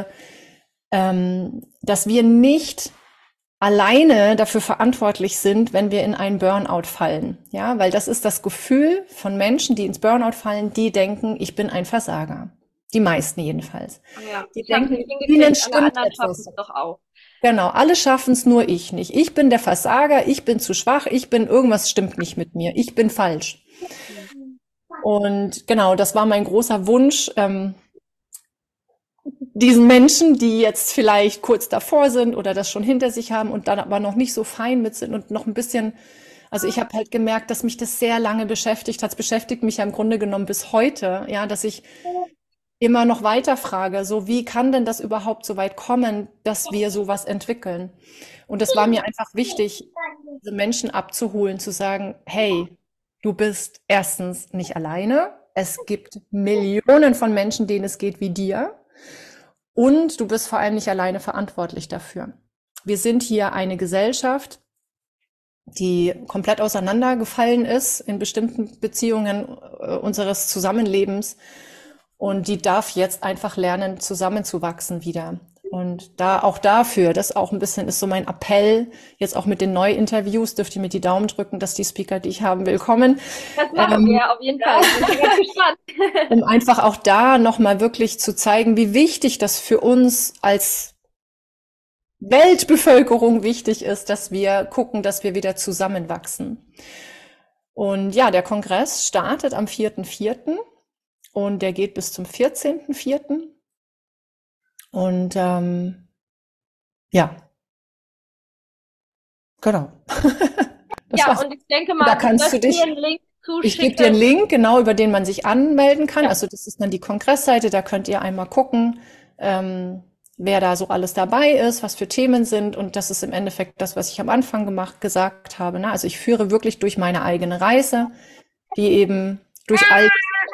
nicht alleine dafür verantwortlich sind, wenn wir in einen Burnout fallen. Ja, weil das ist das Gefühl von Menschen, die ins Burnout fallen, die denken, ich bin ein Versager. Die meisten jedenfalls. Ja, Die ich habe es denken, nicht ihnen hingekriegt, alle stimmt anderen schaffen etwas. es doch auch. Genau, alle schaffen es, nur ich nicht. Ich bin der Versager, ich bin zu schwach, irgendwas stimmt nicht mit mir, ich bin falsch. Und genau, das war mein großer Wunsch, diesen Menschen, die jetzt vielleicht kurz davor sind oder das schon hinter sich haben und dann aber noch nicht so fein mit sind und noch ein bisschen, also ich habe halt gemerkt, dass mich das sehr lange beschäftigt hat. Es beschäftigt mich ja im Grunde genommen bis heute, ja, dass ich immer noch weiter frage, so wie kann denn das überhaupt so weit kommen, dass wir sowas entwickeln? Und es war mir einfach wichtig, diese Menschen abzuholen, zu sagen, hey, du bist erstens nicht alleine. Es gibt Millionen von Menschen, denen es geht wie dir. Und du bist vor allem nicht alleine verantwortlich dafür. Wir sind hier eine Gesellschaft, die komplett auseinandergefallen ist in bestimmten Beziehungen unseres Zusammenlebens. Und die darf jetzt einfach lernen, zusammenzuwachsen wieder. Und da auch dafür, das auch ein bisschen ist so mein Appell, jetzt auch mit den Neuinterviews, dürft ihr mir die Daumen drücken, dass die Speaker, die ich haben will, kommen. Das machen wir auf jeden Fall. Ich bin ganz gespannt. Um einfach auch da nochmal wirklich zu zeigen, wie wichtig das für uns als Weltbevölkerung wichtig ist, dass wir gucken, dass wir wieder zusammenwachsen. Und ja, der Kongress startet am 4.4. und der geht bis zum 14.4. Und ja, genau. Ja, war's. Und ich denke mal, da kannst du dich, dir einen Link ich gebe dir einen Link, genau, über den man sich anmelden kann. Ja. Also das ist dann die Kongressseite, da könnt ihr einmal gucken, wer da so alles dabei ist, was für Themen sind. Und das ist im Endeffekt das, was ich am Anfang gesagt habe. Ne? Also ich führe wirklich durch meine eigene Reise, die eben durch all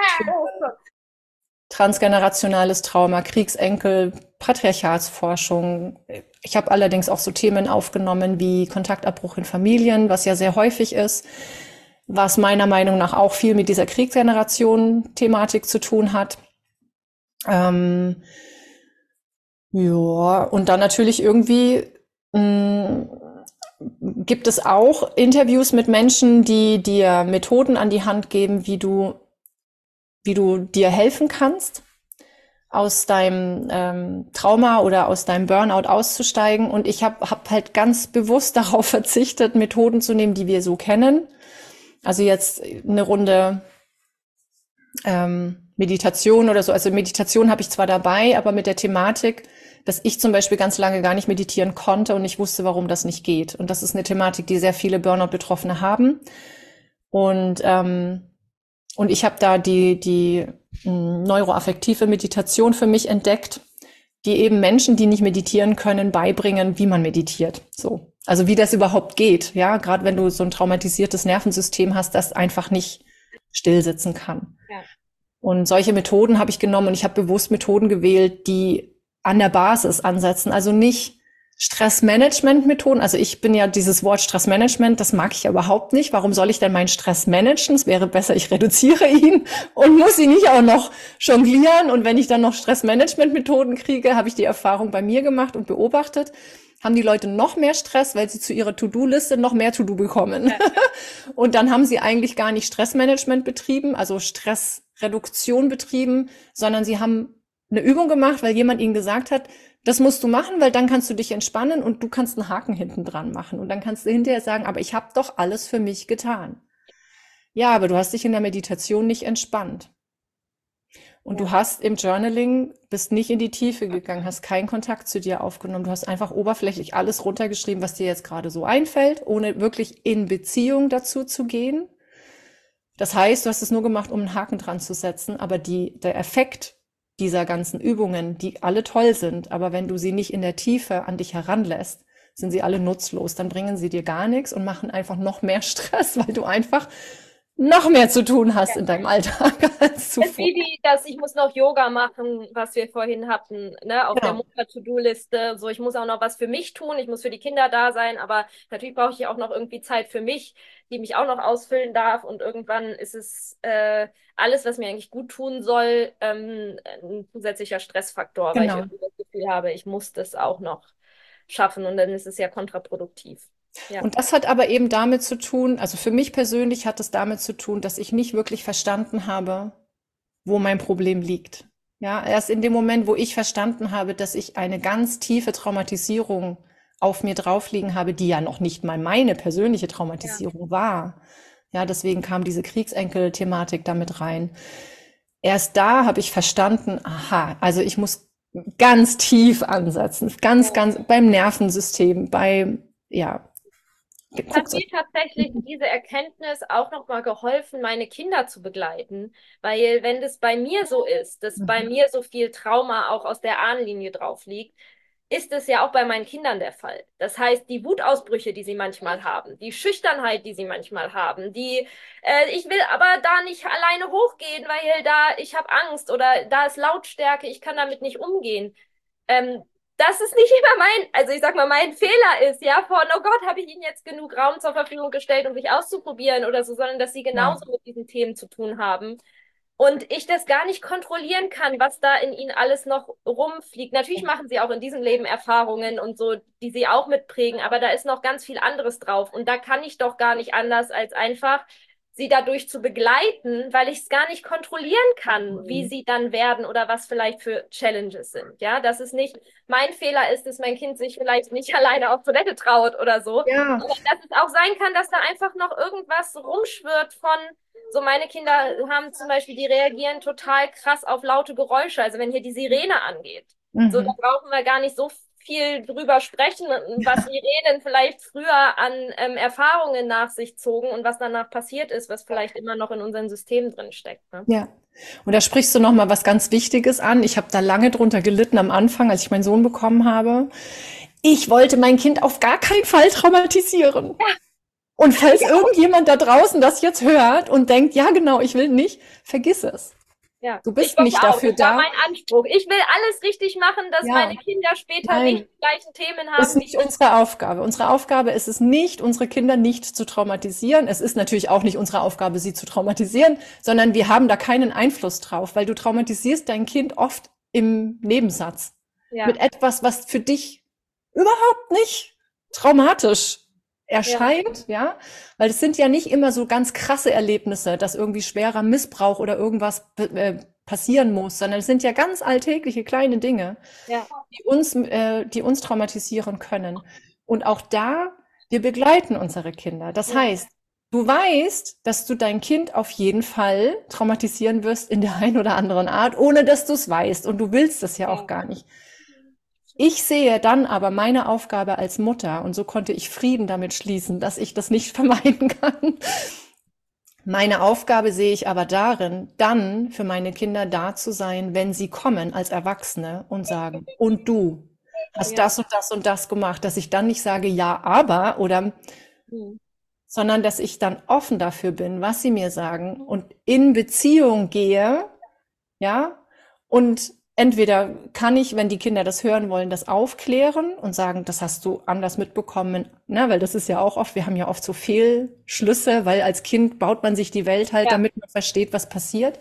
transgenerationales Trauma, Kriegsenkel, Patriarchatsforschung. Ich habe allerdings auch so Themen aufgenommen wie Kontaktabbruch in Familien, was ja sehr häufig ist, was meiner Meinung nach auch viel mit dieser Kriegsgeneration-Thematik zu tun hat. Ja, und dann natürlich irgendwie gibt es auch Interviews mit Menschen, die dir Methoden an die Hand geben, wie du dir helfen kannst, aus deinem Trauma oder aus deinem Burnout auszusteigen. Und ich hab halt ganz bewusst darauf verzichtet, Methoden zu nehmen, die wir so kennen. Also jetzt eine Runde Meditation oder so. Also Meditation habe ich zwar dabei, aber mit der Thematik, dass ich zum Beispiel ganz lange gar nicht meditieren konnte und ich wusste, warum das nicht geht. Und das ist eine Thematik, die sehr viele Burnout-Betroffene haben. Und ich habe da die neuroaffektive Meditation für mich entdeckt, die eben Menschen, die nicht meditieren können, beibringen, wie man meditiert. So, also wie das überhaupt geht. Ja, gerade wenn du so ein traumatisiertes Nervensystem hast, das einfach nicht stillsitzen kann. Ja. Und solche Methoden habe ich genommen und ich habe bewusst Methoden gewählt, die an der Basis ansetzen. Also nicht Stressmanagement-Methoden. Also ich bin ja dieses Wort Stressmanagement, das mag ich ja überhaupt nicht. Warum soll ich denn meinen Stress managen? Es wäre besser, ich reduziere ihn und muss ihn nicht auch noch jonglieren. Und wenn ich dann noch Stressmanagement-Methoden kriege, habe ich die Erfahrung bei mir gemacht und beobachtet, haben die Leute noch mehr Stress, weil sie zu ihrer To-Do-Liste noch mehr To-Do bekommen. Ja. Und dann haben sie eigentlich gar nicht Stressmanagement betrieben, also Stressreduktion betrieben, sondern sie haben eine Übung gemacht, weil jemand ihnen gesagt hat, das musst du machen, weil dann kannst du dich entspannen und du kannst einen Haken hinten dran machen. Und dann kannst du hinterher sagen, aber ich habe doch alles für mich getan. Ja, aber du hast dich in der Meditation nicht entspannt. Und du hast im Journaling, bist nicht in die Tiefe gegangen, hast keinen Kontakt zu dir aufgenommen. Du hast einfach oberflächlich alles runtergeschrieben, was dir jetzt gerade so einfällt, ohne wirklich in Beziehung dazu zu gehen. Das heißt, du hast es nur gemacht, um einen Haken dran zu setzen, aber der Effekt dieser ganzen Übungen, die alle toll sind, aber wenn du sie nicht in der Tiefe an dich heranlässt, sind sie alle nutzlos. Dann bringen sie dir gar nichts und machen einfach noch mehr Stress, weil du einfach noch mehr zu tun hast in deinem Alltag als Es ist zuvor. wie ich muss noch Yoga machen, was wir vorhin hatten, ne, auf der Genau, Mutter-To-Do-Liste. So, ich muss auch noch was für mich tun, ich muss für die Kinder da sein, aber natürlich brauche ich ja auch noch irgendwie Zeit für mich, die mich auch noch ausfüllen darf. Und irgendwann ist es alles, was mir eigentlich gut tun soll, ein zusätzlicher Stressfaktor, weil ich genau. irgendwie das Gefühl habe, ich muss das auch noch schaffen und dann ist es ja kontraproduktiv. Ja, Und das hat aber eben damit zu tun, also für mich persönlich hat es damit zu tun, dass ich nicht wirklich verstanden habe, wo mein Problem liegt. Ja, erst in dem Moment, wo ich verstanden habe, dass ich eine ganz tiefe Traumatisierung auf mir drauf liegen habe, die ja noch nicht mal meine persönliche ja, Traumatisierung war. Ja, deswegen kam diese Kriegsenkel-Thematik damit rein. Erst da habe ich verstanden, aha, also ich muss ganz tief ansetzen, ganz, ja. ganz beim Nervensystem, ja, Es hat guckt mir tatsächlich diese Erkenntnis auch nochmal geholfen, meine Kinder zu begleiten, weil wenn das bei mir so ist, dass bei mir so viel Trauma auch aus der Ahnenlinie drauf liegt, ist es ja auch bei meinen Kindern der Fall. Das heißt, die Wutausbrüche, die sie manchmal haben, die Schüchternheit, die sie manchmal haben, ich will aber da nicht alleine hochgehen, weil da ich habe Angst oder da ist Lautstärke, ich kann damit nicht umgehen. Ähm, Dass es nicht immer also ich sag mal, mein Fehler ist, ja, oh Gott, habe ich ihnen jetzt genug Raum zur Verfügung gestellt, um sich auszuprobieren oder so, sondern dass sie ja, genauso mit diesen Themen zu tun haben. Und ich das gar nicht kontrollieren kann, was da in ihnen alles noch rumfliegt. Natürlich machen sie auch in diesem Leben Erfahrungen und so, die sie auch mitprägen, aber da ist noch ganz viel anderes drauf. Und da kann ich doch gar nicht anders, als einfach sie dadurch zu begleiten, weil ich es gar nicht kontrollieren kann, wie sie dann werden oder was vielleicht für Challenges sind. Ja, dass es nicht mein Fehler ist, dass mein Kind sich vielleicht nicht alleine auf Toilette traut oder so. ja, Aber dass es auch sein kann, dass da einfach noch irgendwas rumschwirrt von so, meine Kinder haben zum Beispiel, die reagieren total krass auf laute Geräusche. Also wenn hier die Sirene angeht. So, da mhm. brauchen wir gar nicht so viel drüber sprechen, was Sirenen vielleicht früher an Erfahrungen nach sich zogen und was danach passiert ist, was vielleicht immer noch in unserem System drin steckt. Ne? Ja. Und da sprichst du noch mal was ganz Wichtiges an. Ich habe da lange drunter gelitten am Anfang, als ich meinen Sohn bekommen habe. Ich wollte mein Kind auf gar keinen Fall traumatisieren. Und falls irgendjemand da draußen das jetzt hört und denkt, ja genau, ich will nicht, vergiss es. Ja, Du ich bist wollte nicht auch, dafür das war da. mein Anspruch. Ich will alles richtig machen, dass meine Ja, Kinder später nicht nein, die gleichen Themen ist haben wie nicht ich. unsere Aufgabe. Unsere Aufgabe ist es nicht, unsere Kinder nicht zu traumatisieren. Es ist natürlich auch nicht unsere Aufgabe, sie zu traumatisieren, sondern wir haben da keinen Einfluss drauf, weil du traumatisierst dein Kind oft im Nebensatz Ja, mit etwas, was für dich überhaupt nicht traumatisch ja, erscheint, ja, weil es sind ja nicht immer so ganz krasse Erlebnisse, dass irgendwie schwerer Missbrauch oder irgendwas passieren muss, sondern es sind ja ganz alltägliche kleine Dinge, ja, die uns traumatisieren können. Und auch da, wir begleiten unsere Kinder. Das ja, heißt, du weißt, dass du dein Kind auf jeden Fall traumatisieren wirst in der einen oder anderen Art, ohne dass du es weißt. Und du willst es ja auch ja, gar nicht. Ich sehe dann aber meine Aufgabe als Mutter, und so konnte ich Frieden damit schließen, dass ich das nicht vermeiden kann. Meine Aufgabe sehe ich aber darin, dann für meine Kinder da zu sein, wenn sie kommen als Erwachsene und sagen, und du hast ja. das und das und das gemacht, dass ich dann nicht sage, ja, aber, oder, Hm. sondern dass ich dann offen dafür bin, was sie mir sagen und in Beziehung gehe, ja, und entweder kann ich, wenn die Kinder das hören wollen, das aufklären und sagen, das hast du anders mitbekommen, ne, weil das ist ja auch oft, wir haben ja oft so Fehlschlüsse, weil als Kind baut man sich die Welt halt, Ja, damit man versteht, was passiert.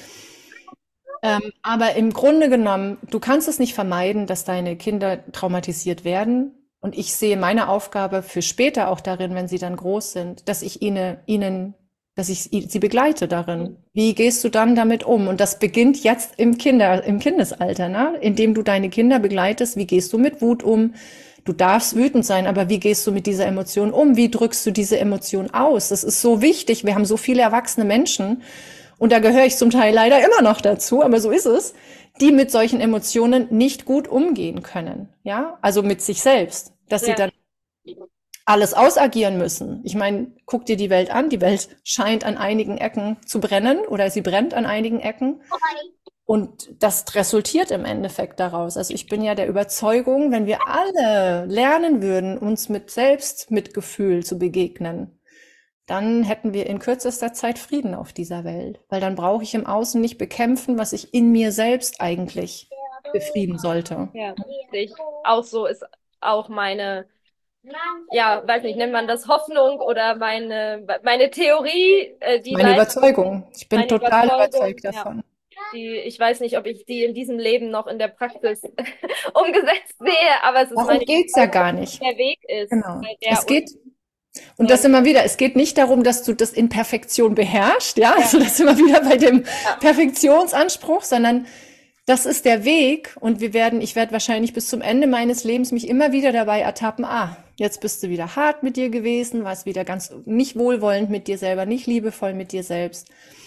Aber im Grunde genommen, du kannst es nicht vermeiden, dass deine Kinder traumatisiert werden. Und ich sehe meine Aufgabe für später auch darin, wenn sie dann groß sind, dass ich dass ich sie begleite darin. Wie gehst du dann damit um? Und das beginnt jetzt im Kindesalter, ne? Indem du deine Kinder begleitest. Wie gehst du mit Wut um? Du darfst wütend sein, aber wie gehst du mit dieser Emotion um? Wie drückst du diese Emotion aus? Das ist so wichtig. Wir haben so viele erwachsene Menschen und da gehöre ich zum Teil leider immer noch dazu, aber so ist es, die mit solchen Emotionen nicht gut umgehen können, ja, also mit sich selbst, dass sie Ja, dann alles ausagieren müssen. Ich meine, guck dir die Welt an. Die Welt scheint an einigen Ecken zu brennen oder sie brennt an einigen Ecken. Und das resultiert im Endeffekt daraus. Also ich bin ja der Überzeugung, wenn wir alle lernen würden, uns mit Selbstmitgefühl zu begegnen, dann hätten wir in kürzester Zeit Frieden auf dieser Welt. Weil dann brauche ich im Außen nicht bekämpfen, was ich in mir selbst eigentlich befrieden sollte. ja, sehe ich auch so, ist auch meine, ja, weiß nicht, nennt man das Hoffnung oder meine Theorie, die Meine leider Überzeugung. Ich bin meine total Überzeugung, überzeugt ja. davon. Ich weiß nicht, ob ich die in diesem Leben noch in der Praxis umgesetzt sehe, aber es ist Darum meine geht's ja Überzeugung, gar dass nicht. der Weg ist, Genau. weil Es der uns geht, und das neuen, immer wieder, es geht nicht darum, dass du das in Perfektion beherrschst, ja, ja, also das immer wieder bei dem ja, Perfektionsanspruch, sondern das ist der Weg und ich werde wahrscheinlich bis zum Ende meines Lebens mich immer wieder dabei ertappen, jetzt bist du wieder hart mit dir gewesen, warst wieder ganz nicht wohlwollend mit dir selber, nicht liebevoll mit dir selbst.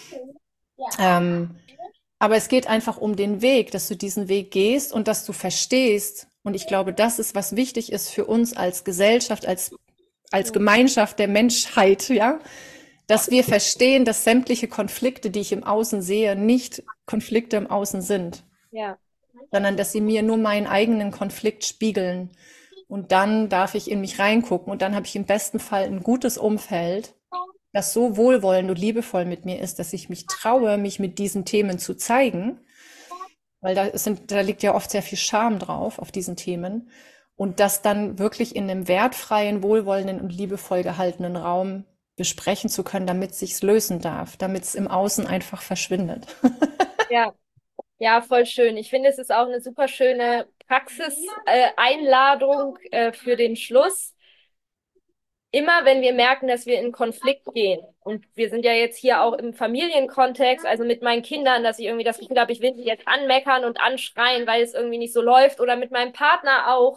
Ähm, aber es geht einfach um den Weg, dass du diesen Weg gehst und dass du verstehst. Und ich glaube, das ist, was wichtig ist für uns als Gesellschaft, als Gemeinschaft der Menschheit, ja, dass wir verstehen, dass sämtliche Konflikte, die ich im Außen sehe, nicht Konflikte im Außen sind, ja, sondern dass sie mir nur meinen eigenen Konflikt spiegeln. Und dann darf ich in mich reingucken und dann habe ich im besten Fall ein gutes Umfeld, das so wohlwollend und liebevoll mit mir ist, dass ich mich traue, mich mit diesen Themen zu zeigen, weil da liegt ja oft sehr viel Scham drauf auf diesen Themen und das dann wirklich in einem wertfreien, wohlwollenden und liebevoll gehaltenen Raum besprechen zu können, damit sich's lösen darf, damit es im Außen einfach verschwindet. ja, ja, voll schön. Ich finde, es ist auch eine super schöne Praxis-Einladung für den Schluss. Immer wenn wir merken, dass wir in Konflikt gehen, und wir sind ja jetzt hier auch im Familienkontext, also mit meinen Kindern, dass ich irgendwie das Gefühl habe, ich will sie jetzt anmeckern und anschreien, weil es irgendwie nicht so läuft, oder mit meinem Partner auch,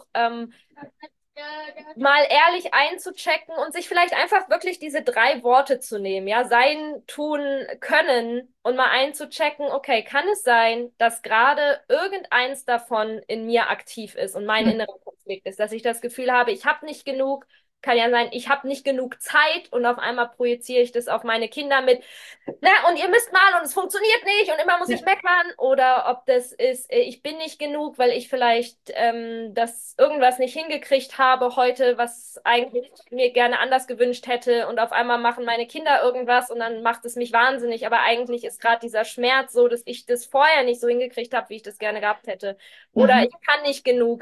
mal ehrlich einzuchecken und sich vielleicht einfach wirklich diese drei Worte zu nehmen, ja, sein, tun, können, und mal einzuchecken, okay, kann es sein, dass gerade irgendeins davon in mir aktiv ist und mein innerer Konflikt ist, dass ich das Gefühl habe, ich habe nicht genug, kann ja sein, ich habe nicht genug Zeit, und auf einmal projiziere ich das auf meine Kinder mit, na, und ihr müsst mal und es funktioniert nicht und immer muss Ja. ich meckern, oder ob das ist, ich bin nicht genug, weil ich vielleicht das irgendwas nicht hingekriegt habe heute, was eigentlich mir gerne anders gewünscht hätte, und auf einmal machen meine Kinder irgendwas und dann macht es mich wahnsinnig, aber eigentlich ist gerade dieser Schmerz so, dass ich das vorher nicht so hingekriegt habe, wie ich das gerne gehabt hätte. Oder Mhm. ich kann nicht genug.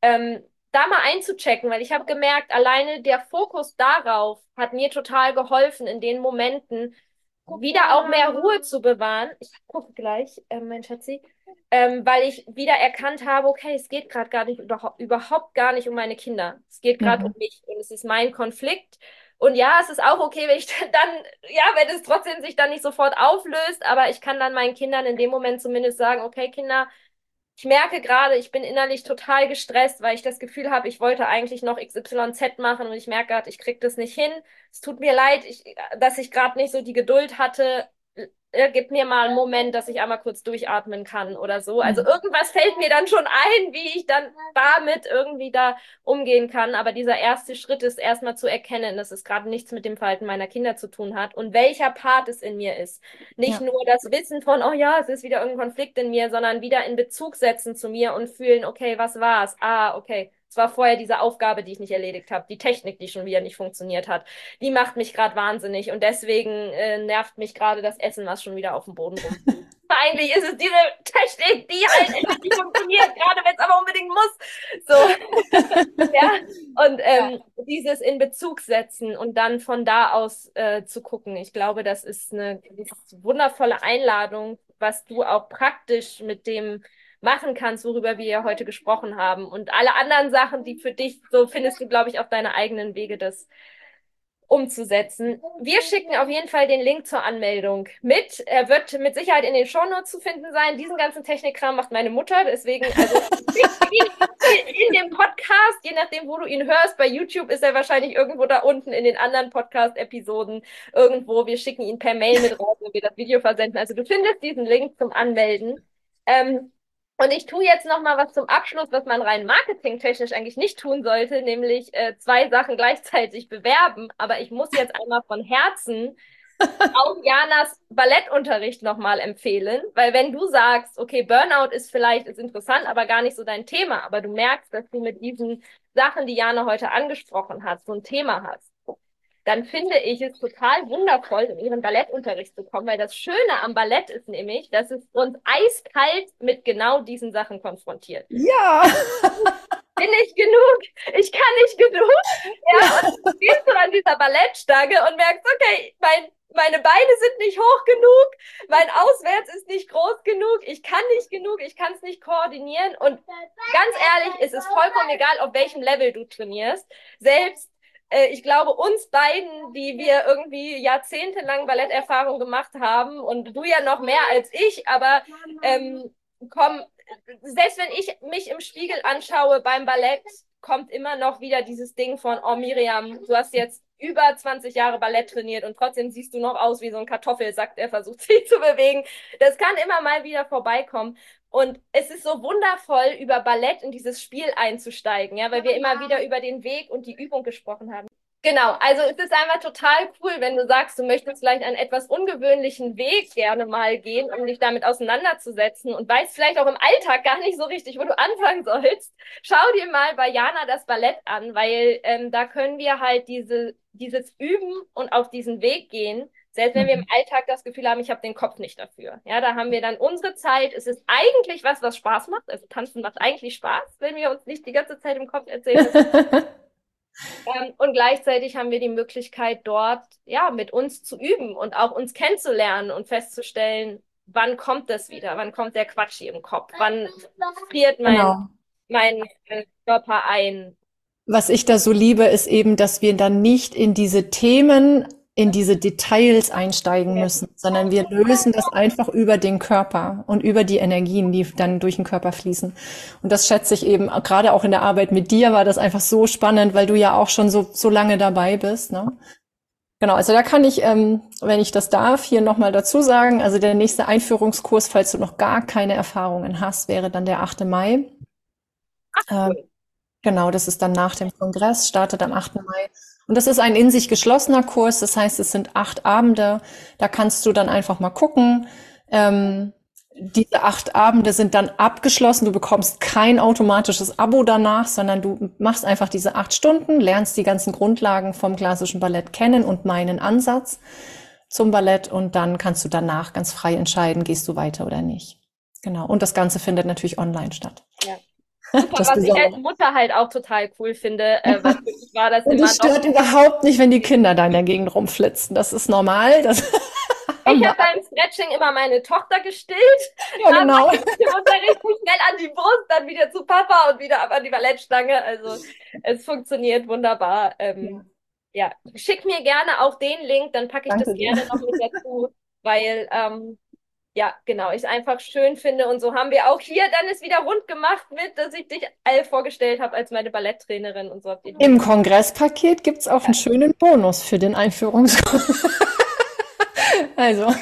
Da mal einzuchecken, weil ich habe gemerkt, alleine der Fokus darauf hat mir total geholfen in den Momenten, wieder auch mehr Ruhe zu bewahren. Ich gucke gleich, mein Schatzi, weil ich wieder erkannt habe, okay, es geht gerade gar nicht, überhaupt gar nicht um meine Kinder. Es geht gerade um Mhm. mich und es ist mein Konflikt. Und ja, es ist auch okay, wenn ich dann, ja, wenn es trotzdem sich dann nicht sofort auflöst, aber ich kann dann meinen Kindern in dem Moment zumindest sagen, okay, Kinder, ich merke gerade, ich bin innerlich total gestresst, weil ich das Gefühl habe, ich wollte eigentlich noch XYZ machen und ich merke gerade, ich kriege das nicht hin. Es tut mir leid, dass ich gerade nicht so die Geduld hatte. Gib mir mal einen Moment, dass ich einmal kurz durchatmen kann oder so. Also Mhm. irgendwas fällt mir dann schon ein, wie ich dann damit irgendwie da umgehen kann. Aber dieser erste Schritt ist erstmal zu erkennen, dass es gerade nichts mit dem Verhalten meiner Kinder zu tun hat und welcher Part es in mir ist. Nicht Ja. nur das Wissen von, oh ja, es ist wieder irgendein Konflikt in mir, sondern wieder in Bezug setzen zu mir und fühlen, okay, was war's? Ah, okay. Es war vorher diese Aufgabe, die ich nicht erledigt habe, die Technik, die schon wieder nicht funktioniert hat. Die macht mich gerade wahnsinnig und deswegen nervt mich gerade das Essen, was schon wieder auf dem Boden rumfliegt. Eigentlich ist es diese Technik, die halt endlich nicht funktioniert, gerade wenn es aber unbedingt muss. So, ja. Und dieses in Bezug setzen und dann von da aus zu gucken. Ich glaube, das ist eine wundervolle Einladung, was du auch praktisch mit dem machen kannst, worüber wir ja heute gesprochen haben. Und alle anderen Sachen, die für dich, so findest du, glaube ich, auf deine eigenen Wege, das umzusetzen. Wir schicken auf jeden Fall den Link zur Anmeldung mit. Er wird mit Sicherheit in den Shownotes zu finden sein. Diesen ganzen Technikkram macht meine Mutter, deswegen, also in dem Podcast, je nachdem, wo du ihn hörst, bei YouTube ist er wahrscheinlich irgendwo da unten in den anderen Podcast-Episoden irgendwo. Wir schicken ihn per Mail mit raus, wenn wir das Video versenden. Also du findest diesen Link zum Anmelden. Und ich tue jetzt noch mal was zum Abschluss, was man rein marketingtechnisch eigentlich nicht tun sollte, nämlich zwei Sachen gleichzeitig bewerben. Aber ich muss jetzt einmal von Herzen auch Janas Ballettunterricht noch mal empfehlen, weil wenn du sagst, okay, Burnout ist vielleicht ist interessant, aber gar nicht so dein Thema, aber du merkst, dass du mit diesen Sachen, die Jana heute angesprochen hat, so ein Thema hast, dann finde ich es total wundervoll, in ihren Ballettunterricht zu kommen, weil das Schöne am Ballett ist nämlich, dass es uns eiskalt mit genau diesen Sachen konfrontiert. Ja. Bin ich genug? Ich kann nicht genug. Ja, und dann stehst du an dieser Ballettstange und merkst, okay, meine Beine sind nicht hoch genug, mein Auswärts ist nicht groß genug, ich kann nicht genug, ich kann es nicht koordinieren. Und ganz ehrlich, es ist vollkommen egal, auf welchem Level du trainierst. Selbst ich glaube, uns beiden, die wir irgendwie jahrzehntelang Balletterfahrung gemacht haben und du ja noch mehr als ich, aber komm, selbst wenn ich mich im Spiegel anschaue beim Ballett, kommt immer noch wieder dieses Ding von, oh Miriam, du hast jetzt über 20 Jahre Ballett trainiert und trotzdem siehst du noch aus wie so ein Kartoffelsack, der versucht, sich zu bewegen. Das kann immer mal wieder vorbeikommen. Und es ist so wundervoll, über Ballett in dieses Spiel einzusteigen, ja, weil wir immer wieder über den Weg und die Übung gesprochen haben. Genau, also es ist einfach total cool, wenn du sagst, du möchtest vielleicht einen etwas ungewöhnlichen Weg gerne mal gehen, um dich damit auseinanderzusetzen und weißt vielleicht auch im Alltag gar nicht so richtig, wo du anfangen sollst. Schau dir mal bei Jana das Ballett an, weil da können wir halt dieses Üben und auf diesen Weg gehen, selbst wenn wir im Alltag das Gefühl haben, ich habe den Kopf nicht dafür. Ja, da haben wir dann unsere Zeit. Es ist eigentlich was Spaß macht. Also tanzen macht eigentlich Spaß, wenn wir uns nicht die ganze Zeit im Kopf erzählen. Und gleichzeitig haben wir die Möglichkeit, dort ja mit uns zu üben und auch uns kennenzulernen und festzustellen, wann kommt das wieder, wann kommt der Quatsch hier im Kopf, wann friert Genau. mein Körper ein. Was ich da so liebe, ist eben, dass wir dann nicht in diese Themen, in diese Details einsteigen müssen, sondern wir lösen das einfach über den Körper und über die Energien, die dann durch den Körper fließen. Und das schätze ich eben, gerade auch in der Arbeit mit dir war das einfach so spannend, weil du ja auch schon so lange dabei bist, ne? Genau, also da kann ich, wenn ich das darf, hier nochmal dazu sagen, also der nächste Einführungskurs, falls du noch gar keine Erfahrungen hast, wäre dann der 8. Mai. Genau, das ist dann nach dem Kongress, startet am 8. Mai. Und das ist ein in sich geschlossener Kurs, das heißt, es sind 8 Abende. Da kannst du dann einfach mal gucken. Diese 8 Abende sind dann abgeschlossen. Du bekommst kein automatisches Abo danach, sondern du machst einfach diese 8 Stunden, lernst die ganzen Grundlagen vom klassischen Ballett kennen und meinen Ansatz zum Ballett. Und dann kannst du danach ganz frei entscheiden, gehst du weiter oder nicht. Genau. Und das Ganze findet natürlich online statt. Ja. Super, was ich als Mutter halt auch total cool finde, weil für mich war das und immer es stört überhaupt nicht, wenn die Kinder da in der Gegend rumflitzen. Das ist normal. Ich habe beim Stretching immer meine Tochter gestillt. Ja, genau. Dann richtig schnell an die Brust, dann wieder zu Papa und wieder ab an die Ballettstange. Also es funktioniert wunderbar. Ja, schick mir gerne auch den Link, dann packe ich das gerne noch mit dazu, weil ja, genau, ich es einfach schön finde. Und so haben wir auch hier dann es wieder rund gemacht mit, dass ich dich vorgestellt habe als meine Balletttrainerin und so. Im Kongresspaket gibt's auch einen schönen Bonus für den Einführungskurs. Also.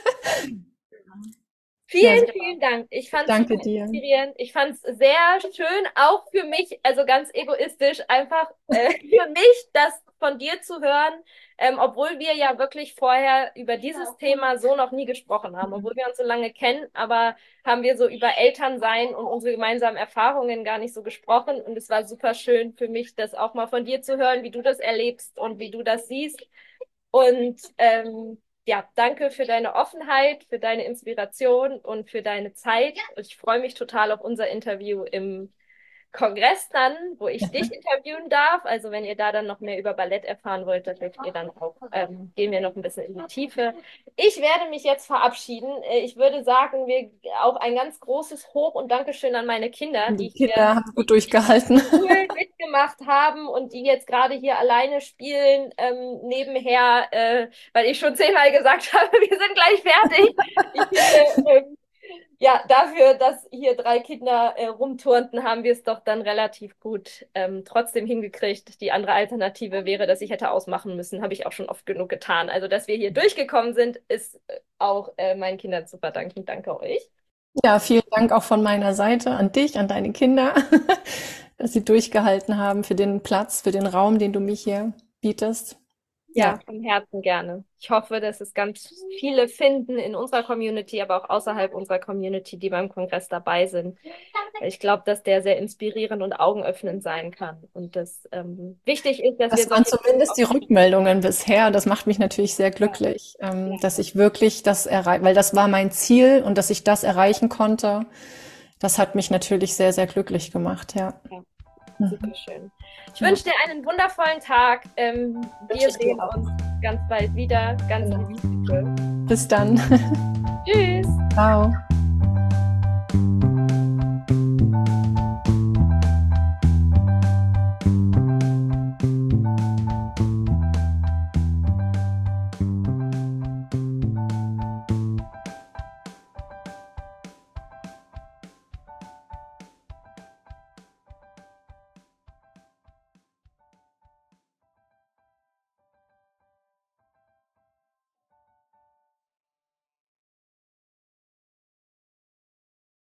Vielen Dank. Ich fand es inspirierend. Ich fand es sehr schön, auch für mich, also ganz egoistisch, einfach für mich, das von dir zu hören, obwohl wir ja wirklich vorher über dieses Thema so noch nie gesprochen haben, obwohl wir uns so lange kennen, aber haben wir so über Elternsein und unsere gemeinsamen Erfahrungen gar nicht so gesprochen. Und es war super schön für mich, das auch mal von dir zu hören, wie du das erlebst und wie du das siehst. Und ja, danke für deine Offenheit, für deine Inspiration und für deine Zeit. Ich freue mich total auf unser Interview im Kongress dann, wo ich dich interviewen darf. Also wenn ihr da dann noch mehr über Ballett erfahren wollt, dann dürft ihr dann auch, gehen wir noch ein bisschen in die Tiefe. Ich werde mich jetzt verabschieden. Ich würde sagen, wir auch ein ganz großes Hoch und Dankeschön an meine Kinder, die Kinder haben gut durchgehalten. Cool mitgemacht gemacht haben und die jetzt gerade hier alleine spielen, nebenher, weil ich schon 10-mal gesagt habe, wir sind gleich fertig. Ich finde, ja, dafür, dass hier 3 Kinder rumturnten, haben wir es doch dann relativ gut trotzdem hingekriegt. Die andere Alternative wäre, dass ich hätte ausmachen müssen, habe ich auch schon oft genug getan. Also, dass wir hier durchgekommen sind, ist auch meinen Kindern zu verdanken. Danke euch. Ja, vielen Dank auch von meiner Seite an dich, an deine Kinder, dass sie durchgehalten haben für den Platz, für den Raum, den du mir hier bietest. Ja, Ja, von Herzen gerne. Ich hoffe, dass es ganz viele finden in unserer Community, aber auch außerhalb unserer Community, die beim Kongress dabei sind. Ich glaube, dass der sehr inspirierend und augenöffnend sein kann. Und das wichtig ist, dass wir das waren solche zumindest die Rückmeldungen bisher. Das macht mich natürlich sehr ja, glücklich, dass ich wirklich das erreiche, weil das war mein Ziel und dass ich das erreichen konnte. Das hat mich natürlich sehr, sehr glücklich gemacht, ja. ja, super Mhm. schön. Ich Ja. wünsche dir einen wundervollen Tag. Wünsche Wir ich dir sehen auch. uns ganz bald wieder. Ganz Genau. liebe Grüße. Bis dann. Tschüss. Ciao.